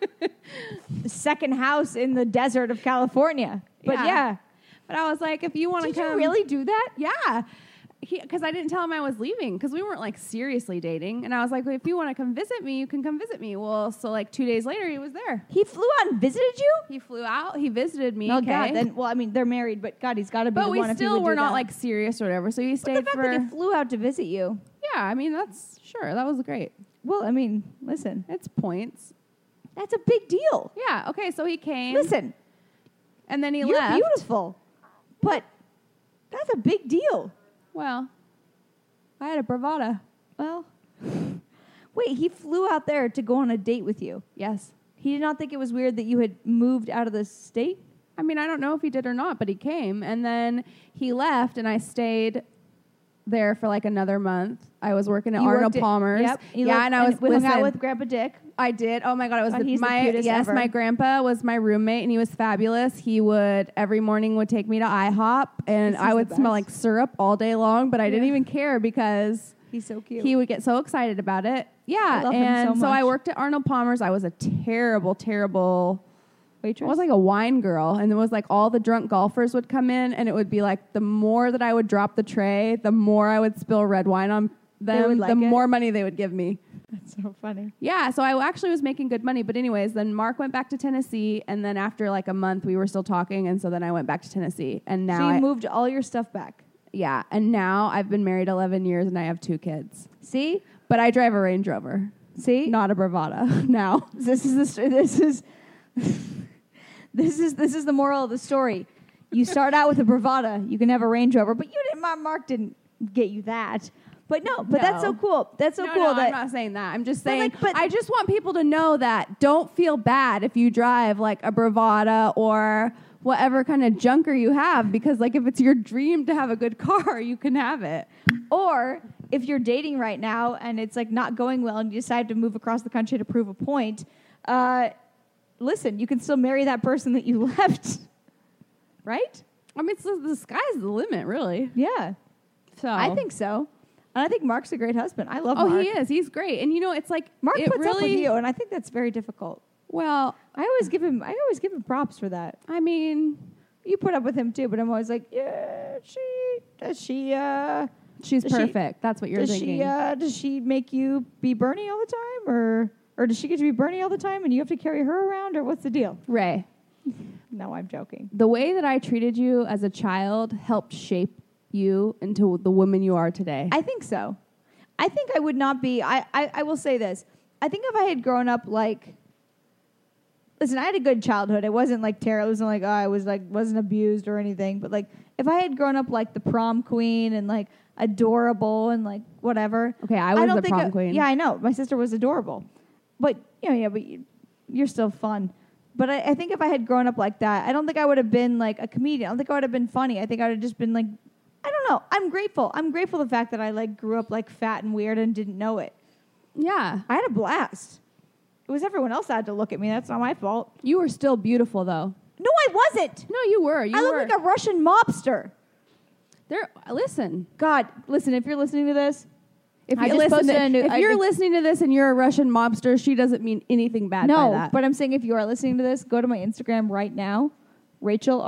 second house in the desert of California. But yeah. But I was like, if you want to Did come, you really do that? Yeah. Because I didn't tell him I was leaving because we weren't like seriously dating. And I was like, well, if you want to come visit me, you can come visit me. Well, so like 2 days later, he was there. He flew out and visited you? He flew out. He visited me. Oh, okay. God. Then, well, I mean, they're married, but God, he's got to be But the we one if he still would were do not that. like serious or whatever. So he But stayed the fact for. that he flew out to visit you. Yeah, I mean, that's sure. That was great. Well, I mean, listen. It's points. That's a big deal. Yeah. Okay. So he came. Listen, And then he you're left. beautiful. But that's a big deal. Well, I had a bravada. Well, wait, he flew out there to go on a date with you. Yes. He did not think it was weird that you had moved out of the state? I mean, I don't know if he did or not, but he came. And then he left, and I stayed there for like another month. I was working at You Arnold worked at- Palmer's. Yep. We hung out with Grandpa Dick. I did. Oh my God, it was Oh, he's the cutest ever. my grandpa was my roommate and he was fabulous. He would every morning would take me to IHOP and This I is would the smell best. like syrup all day long, but I didn't even care because He's so cute. he would get so excited about it. I Yeah, love him and so I much. worked at Arnold Palmer's. I was a terrible I Waitress. was like a wine girl, and it was like all the drunk golfers would come in, and it would be like the more that I would drop the tray, the more I would spill red wine on They would them, like the it? more money they would give me. That's so funny. Yeah, so I actually was making good money. But anyways, then Mark went back to Tennessee, and then after like a month, we were still talking, and so then I went back to Tennessee, and now So you moved all your stuff back. yeah, and now I've been married 11 years, and I have 2 kids. See? But I drive a Range Rover, See? not a Bravada. Now This is the moral of the story. You start out with a Bravada, you can have a Range Rover, but you didn't. Mark didn't get you that. But that's so No. cool. That's so no, cool. no, that I'm not saying that. I'm just But, saying. like, but- I just want people to know that don't feel bad if you drive like a Bravada or whatever kind of junker you have, because like if it's your dream to have a good car, you can have it. Or if you're dating right now and it's like not going well and you decide to move across the country to prove a point, listen, you can still marry that person that you left, right? I mean, the sky's the limit, really. Yeah, So I think so. And I think Mark's a great husband. I love Oh, Mark. he is. He's great. And you know, it's like Mark it puts up with really, you, and I think that's very difficult. Well, I always give him props for that. I mean, You put up with him too, but I'm always like, yeah, does she she's Does she- perfect. That's what you're thinking. does she make you be Bernie all the time, or does she get to be Bernie all the time and you have to carry her around, or what's the deal? Ray, No, I'm joking. the way that I treated you as a child helped shape you into the woman you are today. I think so. I think I would not be. I will say this. I think if I had grown up like, listen, I had a good childhood. It wasn't like terrible. It wasn't like I wasn't abused or anything. But like, if I had grown up like the prom queen and like adorable and like whatever. Okay, I was don't the think prom queen. Yeah, I know. My sister was adorable, but you're still fun. But I think if I had grown up like that, I don't think I would have been like a comedian. I don't think I would have been funny. I think I would have just been like, I don't know. I'm grateful. I'm grateful for the fact that I like grew up like fat and weird and didn't know it. Yeah. I had a blast. It was everyone else that had to look at me. That's not my fault. You were still beautiful, though. No, I wasn't. No, you were. I look like a Russian mobster. Listen. God, listen, if you're listening to this, If, I you just listen posted to, a new- if I you're just- listening to this and you're a Russian mobster, she doesn't mean anything bad by no, that. but I'm saying if you are listening to this, go to my Instagram right now, Rachel,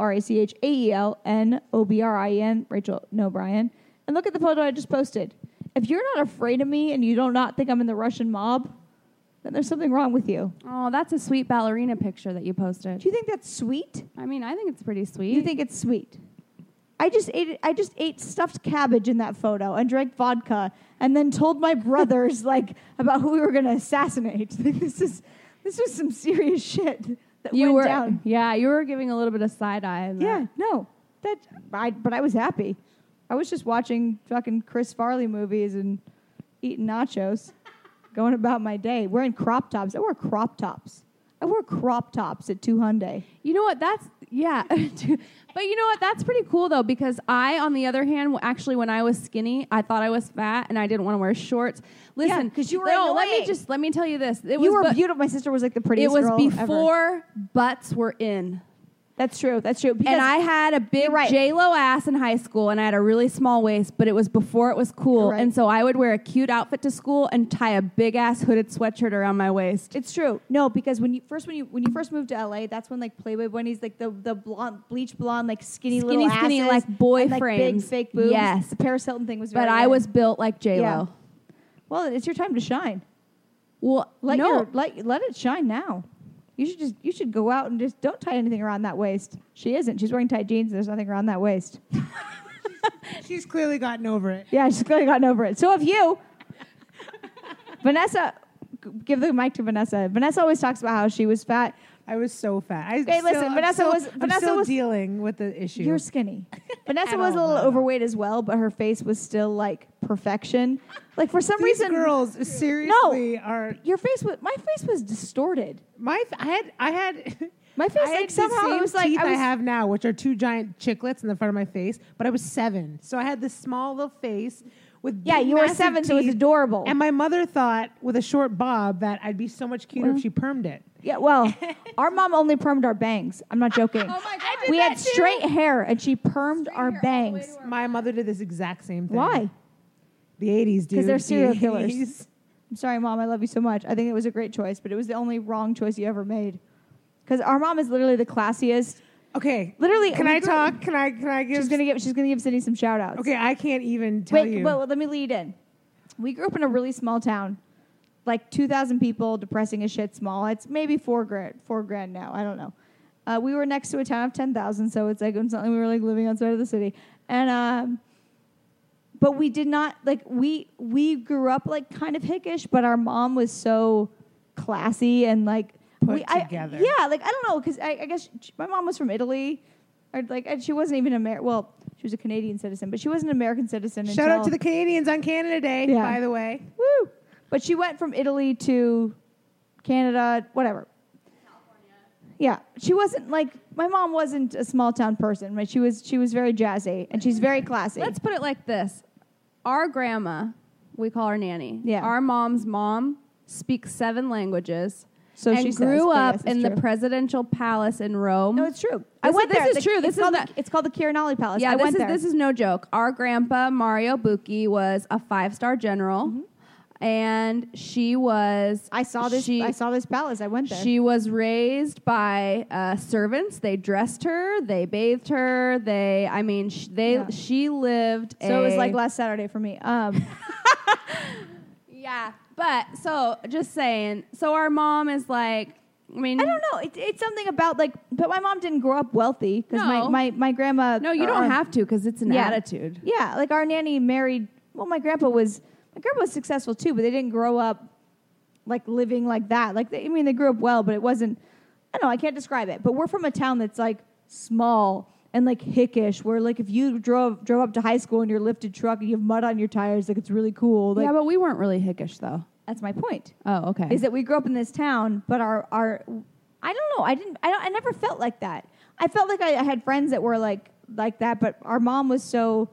RACHAELNOBRIEN, Rachel Nobrian, and look at the photo I just posted. If you're not afraid of me and you do not think I'm in the Russian mob, then there's something wrong with you. Oh, that's a sweet ballerina picture that you posted. Do you think that's sweet? I mean, I think it's pretty sweet. You think it's sweet? I just ate stuffed cabbage in that photo and drank vodka and then told my brothers like about who we were going to assassinate. this was some serious shit that you went were down. Yeah, you were giving a little bit of side eye. in that. Yeah, no, but I was happy. I was just watching fucking Chris Farley movies and eating nachos, going about my day, wearing crop tops. I wore crop tops. I wore crop tops at 2 Hyundai. You know what? That's yeah. But you know what? That's pretty cool though, because I, on the other hand, actually, when I was skinny, I thought I was fat and I didn't want to wear shorts. Listen, 'cause you were no, annoying. let me tell you this. It You was were beautiful. My sister was like the prettiest It was girl before ever. butts were in. That's true. That's true. And I had a big You're right. J-Lo ass in high school, and I had a really small waist, but it was before it was cool. You're right. And so I would wear a cute outfit to school and tie a big-ass hooded sweatshirt around my waist. It's true. No, because when you first moved to LA, that's when like Playboy bunnies, like the blonde, bleach blonde, like skinny little Skinny, asses, like boy and, like, frames. big fake boobs. Yes. The Paris Hilton thing was very But I good. was built like J-Lo. Yeah. Well, it's your time to shine. Well, Let it shine now. You should go out and just don't tie anything around that waist. She isn't. She's wearing tight jeans. There's nothing around that waist. She's clearly gotten over it. Yeah, she's clearly gotten over it. So have you. Vanessa, give the mic to Vanessa. Vanessa always talks about how she was fat. I was so fat. Vanessa I'm still was dealing with the issue. You're skinny. Vanessa At was a all, little not at all. overweight as well, but her face was still like perfection. Like for some These reason, girls seriously are my face was distorted. I had My face, I had like, somehow the it was same like teeth I was, have now, which are 2 giant chiclets in the front of my face. But I was 7, so I had this small little face with yeah, big, you were massive 7, so it was teeth. adorable. And my mother thought with a short bob that I'd be so much cuter if she permed it. Yeah, well, our mom only permed our bangs. I'm not joking. Oh my God. We had straight hair, and she permed our bangs. My mother did this exact same thing. Why? The 80s, dude. 'Cause they're The serial killers. 80s. I'm sorry, Mom. I love you so much. I think it was a great choice, but it was the only wrong choice you ever made. Because our mom is literally the classiest. Okay. Literally, Can I talk? Can I give? She's gonna give Sydney some shout outs. Okay, I can't even tell you. Wait, let me lead in. We grew up in a really small town, like 2,000 people, depressing as shit small. It's maybe $4 grand now. I don't know. We were next to a town of 10,000, so it's like we were like living outside of the city. And but we did not like we grew up like kind of hickish, but our mom was so classy and like Put together. Yeah, like I don't know, because I guess my mom was from Italy, or like and she wasn't even American. Well, she was a Canadian citizen, but she wasn't an American citizen. Shout out to the Canadians on Canada Day, Yeah. by the way. Woo! But she went from Italy to Canada, whatever. California. Yeah, she wasn't like my mom wasn't a small town person. Right? She was very jazzy and she's very classy. Let's put it like this. Our grandma, we call her Nanny. Yeah. Our mom's mom speaks 7 languages. So and she says, grew but up yes, it's in the true. presidential palace in Rome. No, it's true. This is true. This is it's called the Chirinali Palace. Yeah, I went there. this is no joke. Our grandpa Mario Bucchi was a 5-star general, and she was. I saw this palace. I went there. She was raised by servants. They dressed her. They bathed her. She lived. So it was like last Saturday for me. Yeah, but so just saying. So our mom is like. I mean, I don't know. It's something about like, but my mom didn't grow up wealthy because No. my grandma. No, you don't have to because it's an attitude. Yeah, like our nanny married. Well, my grandpa was successful too, but they didn't grow up like living like that. Like they grew up well, but it wasn't. I don't know. I can't describe it. But we're from a town that's like small and like hickish, where like if you drove up to high school in your lifted truck and you have mud on your tires, like it's really cool. Like, Yeah, but we weren't really hickish though. that's my point. Oh, okay. Is that we grew up in this town, but our I don't know. I never felt like that. I felt like I had friends that were like that, but our mom was so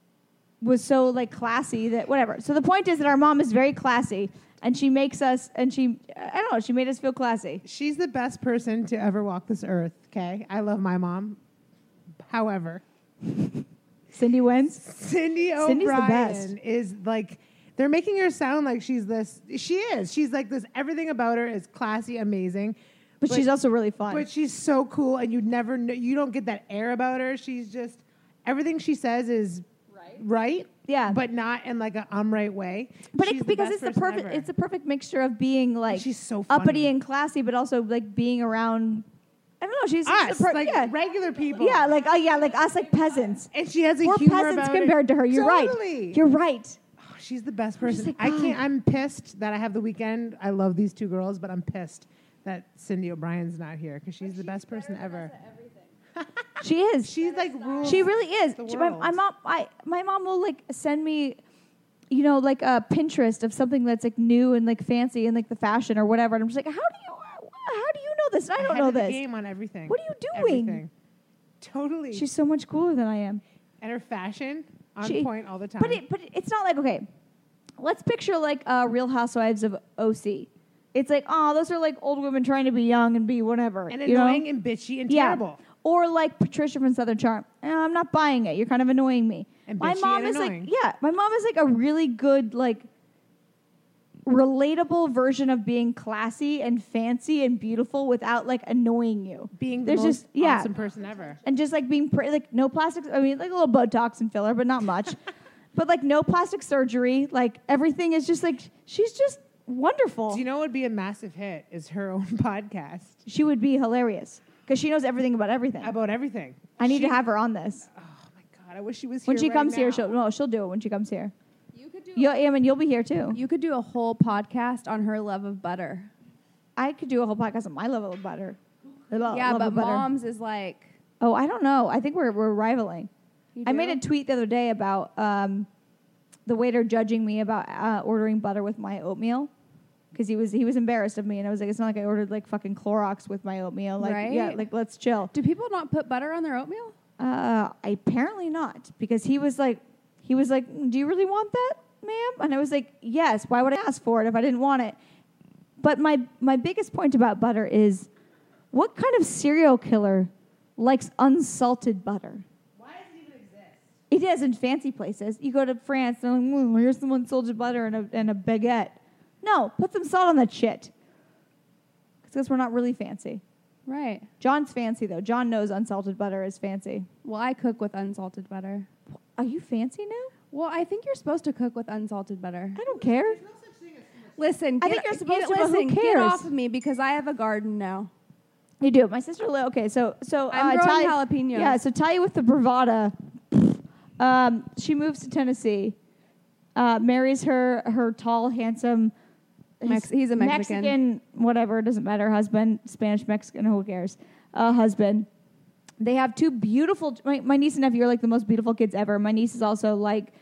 like classy that whatever. So the point is that our mom is very classy, and she makes us, and she made us feel classy. She's the best person to ever walk this earth, okay? I love my mom. However, Cindy wins. Cindy Cindy's the best. O'Brien is like, they're making her sound like she's this. She is. She's like this. Everything about her is classy, amazing. But she's also really fun. But she's so cool, and you'd never know. You don't get that air about her. She's just, everything she says is right. Yeah. But not in like a right way. But She's because best it's the person perfect, ever. it's a perfect mixture of being like She's so uppity funny. and classy, but also like being around. I don't know. She's us, the like regular people. Yeah, like like us, like peasants. And she has a We're humor peasants about compared it. to her. You're Totally. right. You're right. Oh, she's the best just person. like, I'm pissed that I have the weekend. I love these 2 girls, but I'm pissed that Cindy O'Brien's not here because she's the best person ever. She is. She's like rules. She really is. the My world. mom will like send me, like a Pinterest of something that's like new and like fancy and like the fashion or whatever. And I'm just like, how do you know this? And I don't Ahead know of the this. game on everything. What are you doing? Everything. Totally. She's so much cooler than I am. and her fashion on She- point all the time. But it's not like, okay, let's picture like Real Housewives of OC. It's like, oh, those are like old women trying to be young and be whatever. and you know? annoying and bitchy and Yeah. terrible. Or like Patricia from Southern Charm. I'm not buying it. You're kind of annoying me. And My bitchy mom and is annoying. my mom is like a really good, like, relatable version of being classy and fancy and beautiful without like annoying you. Being the There's most just- yeah. awesome person ever. And just like being like no plastics. I mean, like a little Botox and filler, but not much. But like no plastic surgery. Like everything is just like, she's just wonderful. Do you know what would be a massive hit is her own podcast She would be hilarious because she knows everything about everything. about everything. I need She- to have her on this. Oh my God, I wish she was here When she right comes here, now. she'll do it when she comes here. You could do You'll be here too. you could do a whole podcast on her love of butter. I could do a whole podcast on my level of butter. Yeah, Love but of butter. mom's is like. Oh, I don't know. I think we're rivaling. You I made do? a tweet the other day about the waiter judging me about ordering butter with my oatmeal. because he was embarrassed of me, and I was like, it's not like I ordered like fucking Clorox with my oatmeal. Like, Right? yeah, like let's chill. Do people not put butter on their oatmeal? Apparently not, because he was like, do you really want that, ma'am? And I was like, yes. Why would I ask for it if I didn't want it? But my biggest point about butter is, what kind of serial killer likes unsalted butter? Why does it even exist? It is in fancy places. You go to France, and they're like, here's some unsalted butter and a baguette. No, put some salt on that shit. Because we're not really fancy. Right. John's fancy, though. John knows unsalted butter is fancy. Well, I cook with unsalted butter. Are you fancy now? Well, I think you're supposed to cook with unsalted butter. I don't care. There's no such thing as Listen, I think you're supposed to, but who listen, get cares? off of me because I have a garden now. You do. My sister, okay, so I'm growing jalapenos. Yeah, so Talia with the bravada, she moves to Tennessee, marries her tall, handsome, He's a Mexican. whatever, it doesn't matter, husband, Spanish, Mexican, who cares, husband. They have two beautiful, my niece and nephew are like the most beautiful kids ever. My niece is also like,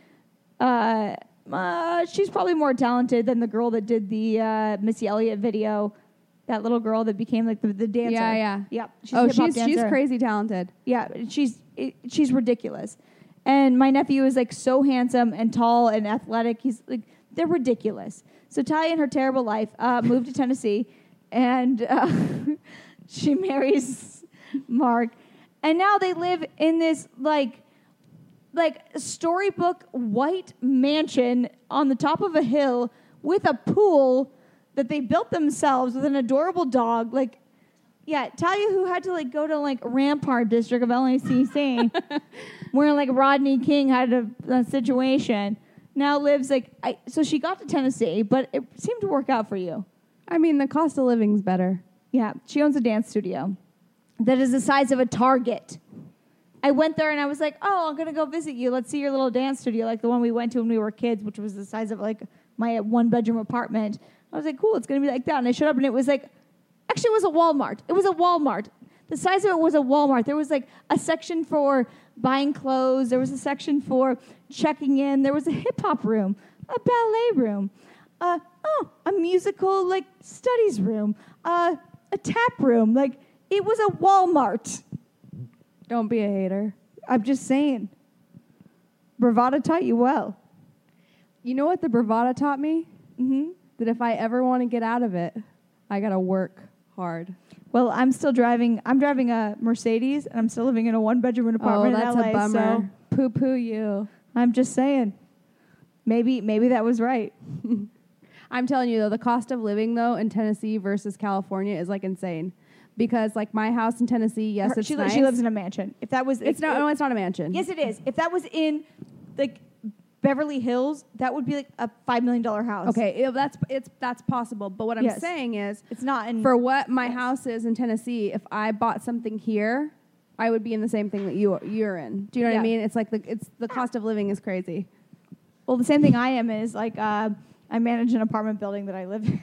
she's probably more talented than the girl that did the Missy Elliott video. That little girl that became like the dancer. Yeah. Yep. She's crazy talented. Yeah, she's ridiculous. And my nephew is like so handsome and tall and athletic. He's like, they're ridiculous. So Talia in her terrible life moved to Tennessee, and she marries Mark. And now they live in this like storybook white mansion on the top of a hill with a pool that they built themselves with an adorable dog. Like, yeah, Talia, who had to like go to like Rampart District of LACC, where like Rodney King had a situation, now lives like, so she got to Tennessee, but it seemed to work out for you. I mean, the cost of living's better. Yeah, she owns a dance studio that is the size of a Target. I went there and I was like, oh, I'm going to go visit you. Let's see your little dance studio, like the one we went to when we were kids, which was the size of like my one-bedroom apartment. I was like, cool, it's going to be like that. And I showed up and it was like, actually it was a Walmart. It was a Walmart. The size of it was a Walmart. There was like a section for buying clothes. There was a section for checking in. There was a hip-hop room, a ballet room, a musical like studies room, a tap room. Like, it was a Walmart. Don't be a hater. I'm just saying. Bravada taught you well. You know what the bravada taught me? Mm-hmm. That if I ever want to get out of it, I got to work hard. Well, I'm driving a Mercedes, and I'm still living in a one-bedroom apartment that's in LA. a bummer. So Poo-poo you. I'm just saying. Maybe that was right. I'm telling you, though, the cost of living, though, in Tennessee versus California is, like, insane. Because, like, my house in Tennessee, yes, it's nice. She lives in a mansion. If that was... It's not a mansion. Yes, it is. If that was in, like, Beverly Hills, that would be, like, a $5 million house. Okay, that's possible. But what I'm saying is... It's not in... For what my house is in Tennessee, if I bought something here, I would be in the same thing that you're in. Do you know what I mean? It's like the cost of living is crazy. Well, the same thing I am is, like, I manage an apartment building that I live in.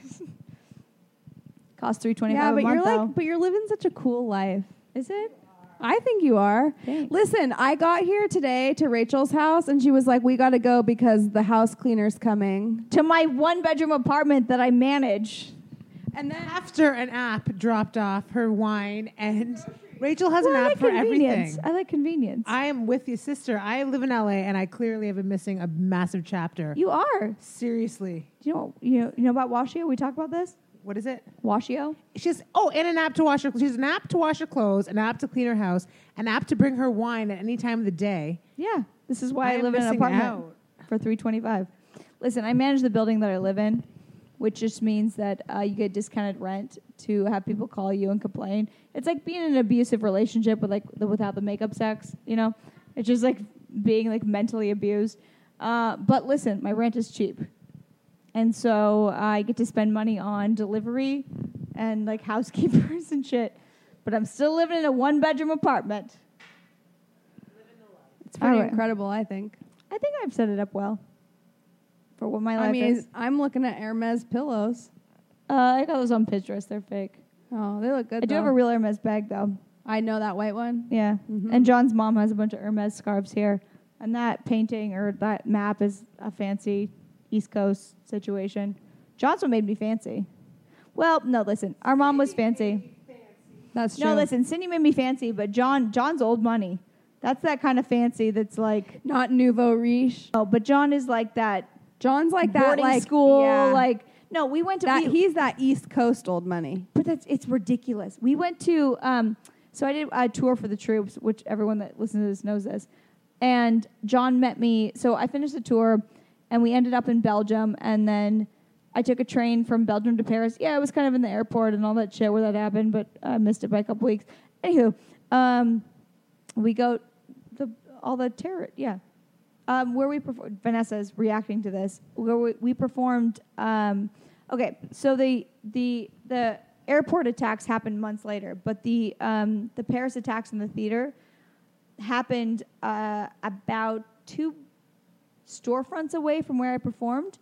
Costs $325 a month, though. But you're living such a cool life. Is it? I think you are. Thanks. Listen, I got here today to Rachel's house, and she was like, we got to go because the house cleaner's coming. To my one-bedroom apartment that I manage. And then after an app dropped off her wine, and Rachel has an I app like for convenience. everything. I like convenience. I am with you, sister. I live in LA, and I clearly have been missing a massive chapter. You are. Seriously. Do you know about Washio? We talked about this? What is it? Washio? She's and an app to wash her. She's an app to wash her clothes, an app to clean her house, an app to bring her wine at any time of the day. Yeah. This is why I am live in an missing apartment out. for $325. Listen, I manage the building that I live in, which just means that you get discounted rent to have people call you and complain. It's like being in an abusive relationship with without the makeup sex, you know? It's just like being like mentally abused. But listen, my rent is cheap. And so I get to spend money on delivery and like housekeepers and shit. But I'm still living in a one-bedroom apartment. It's pretty Alright. incredible, I think. I think I've set it up well for what my life is. I'm looking at Hermes pillows. I got those on Pinterest. They're fake. Oh, they look good, I do have a real Hermes bag, though. I know that white one. Yeah. Mhm. And John's mom has a bunch of Hermes scarves here. And that painting or that map is a fancy East Coast situation. John's what made me fancy. Well, no, listen. Our mom was fancy. That's true. No, listen. Cindy made me fancy, but John's old money. That's that kind of fancy that's like... Not nouveau riche. Oh, but John is like that... John's like that, boarding like school, yeah. like... No, we went to... That, he's that East Coast old money. But it's ridiculous. We went to... so I did a tour for the troops, which everyone that listens to this knows this. And John met me... So I finished the tour, and we ended up in Belgium, and then... I took a train from Belgium to Paris. Yeah, I was kind of in the airport and all that shit where that happened, but I missed it by a couple weeks. Anywho, we go all the terror. Yeah, where we performed. Vanessa is reacting to this. Where we performed. Okay, so the airport attacks happened months later, but the Paris attacks in the theater happened about 2 storefronts away from where I performed.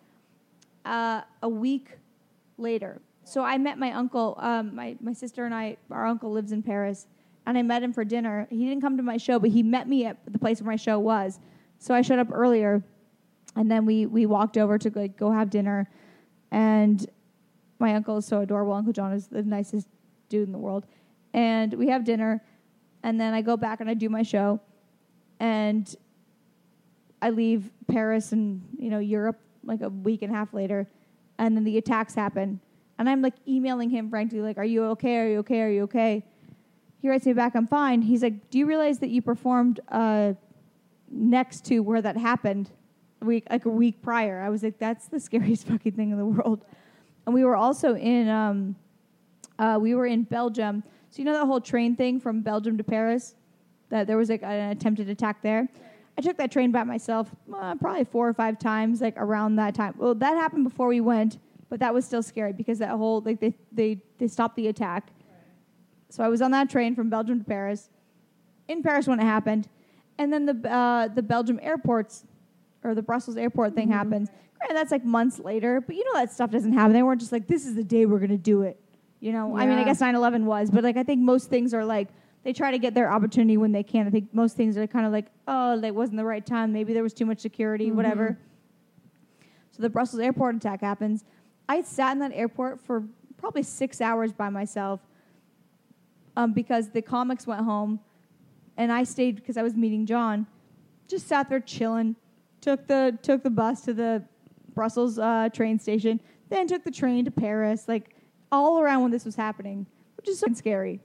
A week later. So I met my uncle, my sister and I, our uncle lives in Paris, and I met him for dinner. He didn't come to my show, but he met me at the place where my show was. So I showed up earlier, and then we walked over to go have dinner, and my uncle is so adorable. Uncle John is the nicest dude in the world. And we have dinner, and then I go back and I do my show, and I leave Paris and, Europe like a week and a half later, and then the attacks happen. And I'm like emailing him frankly, like, are you okay? Are you okay? Are you okay? He writes me back, I'm fine. He's like, do you realize that you performed next to where that happened a week prior? I was like, that's the scariest fucking thing in the world. And we were also in Belgium. So you know that whole train thing from Belgium to Paris? That there was like an attempted attack there? I took that train by myself probably 4 or 5 times, like around that time. Well, that happened before we went, but that was still scary because that whole they stopped the attack. Right. So I was on that train from Belgium to Paris, in Paris when it happened, and then the Belgium airports or the Brussels airport thing happens. Granted, that's like months later, but that stuff doesn't happen. They weren't just like, this is the day we're gonna do it. Yeah. I mean, I guess 9/11 was, but like I think most things are like. They try to get their opportunity when they can. I think most things are kind of like, oh, that wasn't the right time. Maybe there was too much security, whatever. So the Brussels airport attack happens. I sat in that airport for probably 6 hours by myself because the comics went home, and I stayed because I was meeting John. Just sat there chilling. Took the bus to the Brussels train station. Then took the train to Paris. Like all around when this was happening, which is so scary.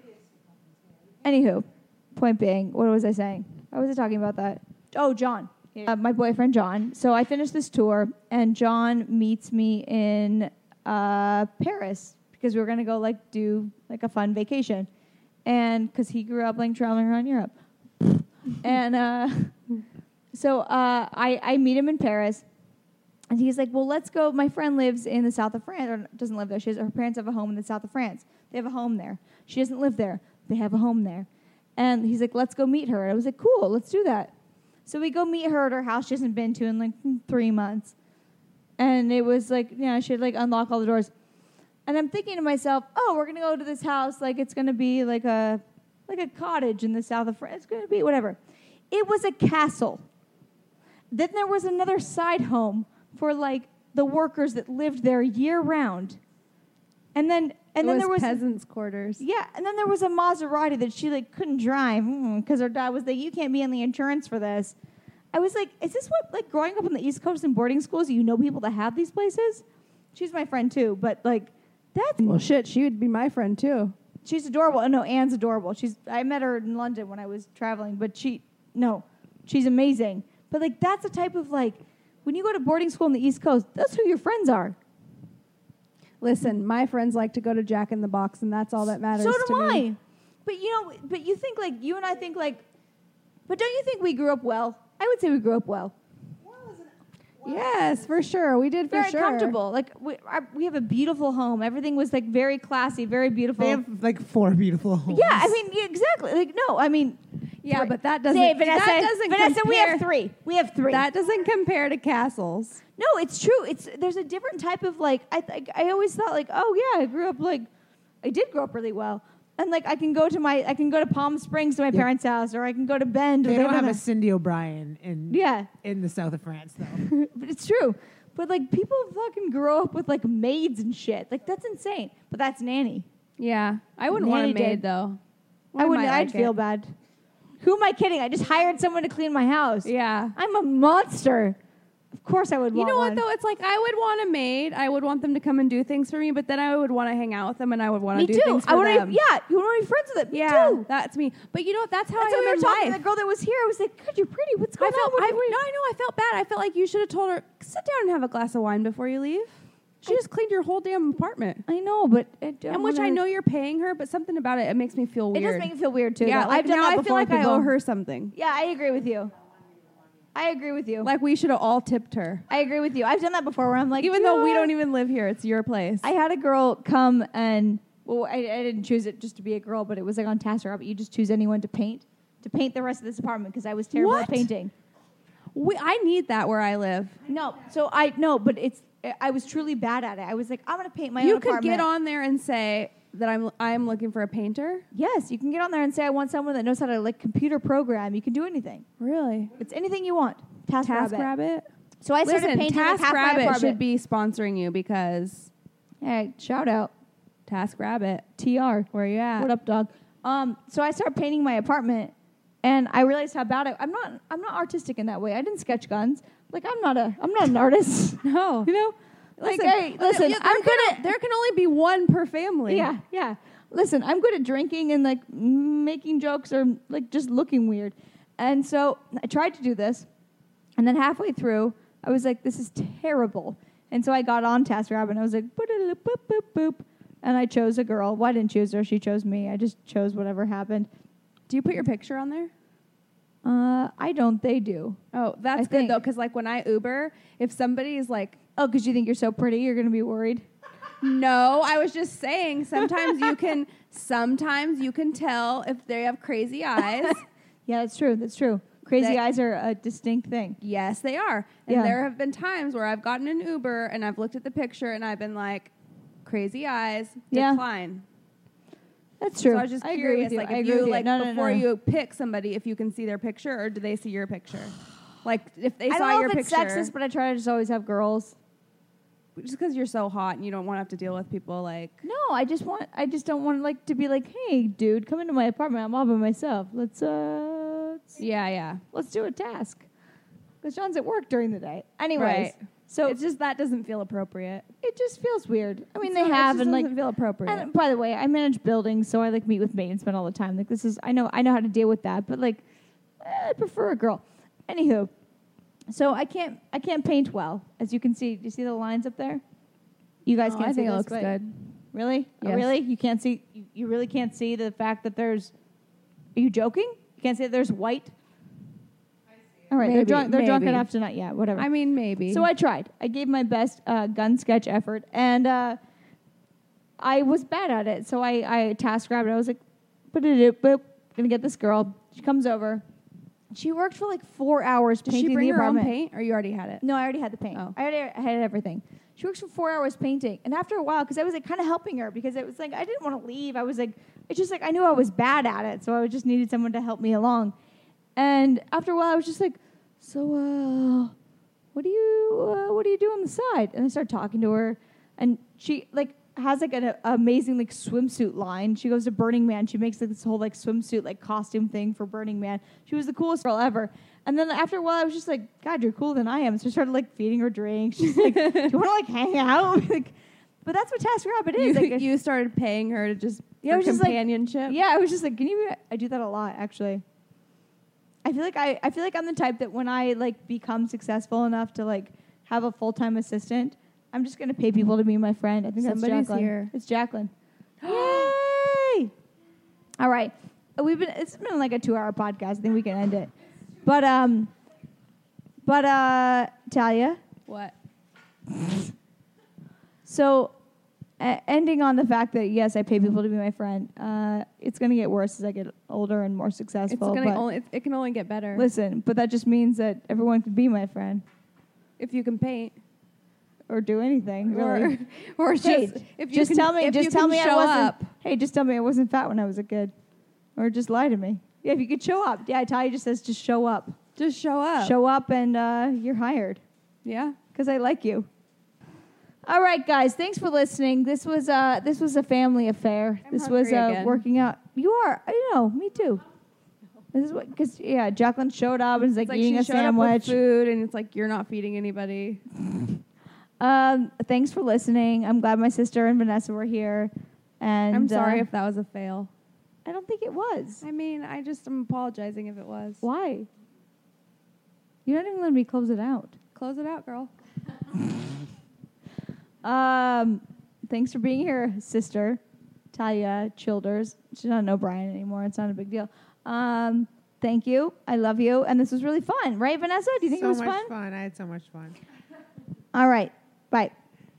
Anywho, point being, what was I saying? Why was I talking about that? Oh, John. My boyfriend, John. So I finished this tour, and John meets me in Paris because we were going to go, do, a fun vacation. And because he grew up, traveling around Europe. And so I meet him in Paris, and he's like, well, let's go. My friend lives in the south of France, or doesn't live there. Her parents have a home in the south of France. They have a home there. She doesn't live there. They have a home there. And he's like, let's go meet her. And I was like, cool, let's do that. So we go meet her at her house she hasn't been to in 3 months. And it was like, she had unlock all the doors. And I'm thinking to myself, oh, we're going to go to this house. It's going to be like a cottage in the south of France. It's going to be whatever. It was a castle. Then there was another side home for the workers that lived there year round. And then there was peasants' quarters. Yeah, and then there was a Maserati that she couldn't drive because her dad was like, "You can't be on the insurance for this." I was like, "Is this what growing up on the East Coast in boarding schools? You know people that have these places?" She's my friend too, but that's well, shit. She would be my friend too. She's adorable. Oh, no, Anne's adorable. I met her in London when I was traveling, but she's amazing. But that's the type of when you go to boarding school on the East Coast, that's who your friends are. Listen, my friends like to go to Jack in the Box, and that's all that matters to me. So do I. But you think you and I think but don't you think we grew up well? I would say we grew up well. Yes, for sure. We did for sure. Very comfortable. We have a beautiful home. Everything was very classy, very beautiful. They have 4 beautiful homes. Yeah, I mean, exactly. Yeah, but that doesn't. Vanessa, we have 3. We have 3. That doesn't compare to castles. No, it's true. There's a different type of I always thought oh yeah, I grew up I did grow up really well. And I can go to Palm Springs to my parents' house, or I can go to Bend. They don't have a Cindy O'Brien in the south of France though. But it's true. But like people fucking grow up with like maids and shit. Like that's insane. But that's nanny. Yeah, I wouldn't want a Nanny maid did. though. I wouldn't. might I'd like feel it. bad. Who am I kidding? I just hired someone to clean my house. Yeah. I'm a monster. Of course I would You want know what one. though? It's like I would want a maid. I would want them to come and do things for me, but then I would want to hang out with them and I would want Me to do too. things for I want them. to. Yeah, you want to be friends with them. Yeah, Me too. that's me. But you know, that's how That's I what we am were in talking to life. the girl that was here. I was like, God, you're pretty. What's I going felt, on? I know, I felt bad. I felt like you should have told her, sit down and have a glass of wine before you leave. She just cleaned your whole damn apartment. I know, but And which I know you're paying her, but something about it makes me feel it weird. does make me feel weird too. yeah, though. like I've done now that I before feel like with I people. owe her something. Yeah, I agree with you. I agree with you. Like we should have all tipped her. I agree with you. I've done that before where I'm like, Even you know though we what? don't even live here, it's your place. I had a girl come and, well, I didn't choose it just to be a girl, but it was like on TaskRabbit. You just choose anyone to paint the rest of this apartment because I was terrible at What? painting. I need that where I live. No, but I was truly bad at it. I was like, I'm going to paint my You own could apartment. get on there and say that I'm looking for a painter. Yes, you can get on there and say, I want someone that knows how to like computer program. You can do anything. Really? It's anything you want. TaskRabbit. TaskRabbit? So I started Listen, painting like half my TaskRabbit apartment. should be sponsoring you because Hey, shout out. TaskRabbit. TR. Where you at? What up, dog? So I started painting my apartment, and I realized how bad I'm not artistic in that way. I didn't sketch guns. Like I'm not an artist. No. You know, like Listen, hey, listen, I'm good at There can only be one per family. yeah. Listen, I'm good at drinking and like making jokes or like just looking weird. And so I tried to do this, and then halfway through, I was like, this is terrible. And so I got on TaskRabbit, and I was like, boop, boop, boop, boop. And I chose a girl. Well, I didn't choose her. She chose me. I just chose whatever happened. Do you put your picture on there? I don't. They do. Oh, that's I good think. though, because like when I Uber, if somebody is like, Oh, because you think you're so pretty, you're going to be worried? no, I was just saying sometimes you can tell if they have crazy eyes. Yeah, that's true. That's true. Crazy They- eyes are a distinct thing. Yes, they are. And Yeah. there have been times where I've gotten an Uber and I've looked at the picture and I've been like, crazy eyes, Yeah. decline. That's true. So I was just I agree curious, with you. like I if agree you with you. like No, before no. you pick somebody, if you can see their picture or do they see your picture? Like if they I saw don't know your if it's picture, sexist, but I try to just always have girls. just because you're so hot and you don't want to have to deal with people like. No, I just don't want like to be like, hey, dude, come into my apartment. I'm all by myself. Let's Yeah. do a task. Because John's at work during the day. Anyways, Right. so It's just that doesn't feel appropriate. it just feels weird. I mean, It's they not- have it just and like doesn't feel appropriate. And by the way, I manage buildings, so I like meet with maintenance men all the time. Like this is, I know how to deal with that, but like, I prefer a girl. Anywho, so I can't paint well, as you can see. Do you see the lines up there? You guys can't I see think it this, looks but- good. Really? Oh, Yes. really? You can't see? You really can't see the fact that there's? Are you joking? You can't see that there's white? All right, Maybe, they're drunk maybe. enough to not. Yeah, whatever. I mean, maybe. So I tried. I gave my best gun sketch effort, and I was bad at it. So I TaskRabbit. I was like, boop, gonna get this girl. She comes over. She worked for like 4 hours Did painting she bring the her own apartment. paint or you already had it? No, I already had the paint. Oh. I had everything. She works for 4 hours painting, and after a while, because I was like kind of helping her, because it was like I didn't want to leave. I was like, it's just like I knew I was bad at it, so I just needed someone to help me along. And after a while, I was just like, so what do you do on the side? And I started talking to her, and she like has like an amazing like swimsuit line. She goes to Burning Man. She makes like this whole like swimsuit like costume thing for Burning Man. She was the coolest girl ever. And then after a while, I was just like, God, you're cooler than I am. So I started like feeding her drinks. She's like, do you want to like hang out? Like, but that's what TaskRabbit is. Like, You started paying her to just Yeah, I for was just like- companionship. yeah, I was just like, I do that a lot actually. I feel like I'm the type that when I like become successful enough to like have a full-time assistant, I'm just gonna pay people to be my friend. I think Somebody's that's Jacqueline. here. It's Jacqueline. Yay! All right, it's been like a 2-hour podcast. I think we can end it. But Talia. What? So, ending on the fact that yes, I pay people to be my friend. It's gonna get worse as I get older and more It's successful. gonna but only it can only get better. listen, but that just means that everyone can be my friend If you can paint. or do anything. Really. Or Hey, just if you just can, tell me. if Just you tell can me I show wasn't. up. Hey, just tell me I wasn't fat when I was a kid, or just lie to me. Yeah, if you could show up. Yeah, Talia just says just show up. Just show up. Show up, and you're hired. Yeah. because I like you. All right, guys. Thanks for listening. This was a family affair. I'm this was hungry again. working out. You are. I know. Me too. This is what because Jacqueline showed up and was like, It's like eating she a showed up with sandwich. food, and it's like you're not feeding anybody. Thanks for listening. I'm glad my sister and Vanessa were here. And I'm sorry if that was a fail. I don't think it was. I mean, I'm apologizing if it was. Why? You're not even letting me close it out. Close it out, girl. Thanks for being here, sister. Talia Childers. She's not an O'Brien anymore. It's not a big deal. Thank you. I love you. And this was really fun. Right, Vanessa? Do you think it was so much fun? fun. I had so much fun. All right. Bye.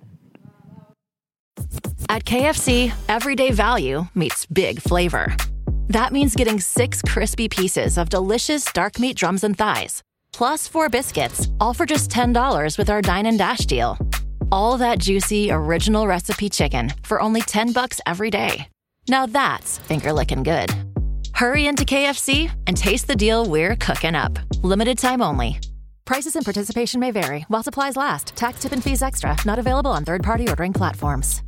At KFC, everyday value meets big flavor. That means getting 6 crispy pieces of delicious dark meat drums and thighs, plus 4 biscuits, all for just $10 with our Dine and Dash deal. All that juicy, original recipe chicken for only $10 every day. Now that's finger-licking good. Hurry into KFC and taste the deal we're cooking up. Limited time only. Prices and participation may vary while supplies last. Tax, tip, and fees extra. Not available on third-party ordering platforms.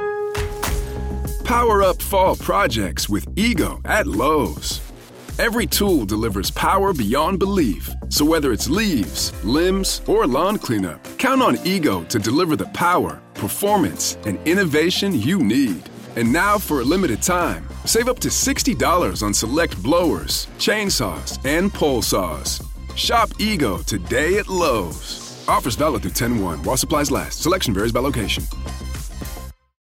Power up fall projects with Ego at Lowe's. Every tool delivers power beyond belief. So whether it's leaves, limbs, or lawn cleanup, count on Ego to deliver the power, performance, and innovation you need. And now for a limited time, save up to $60 on select blowers, chainsaws, and pole saws. Shop Ego today at Lowe's. Offers valid through 10/1 while supplies last. Selection varies by location.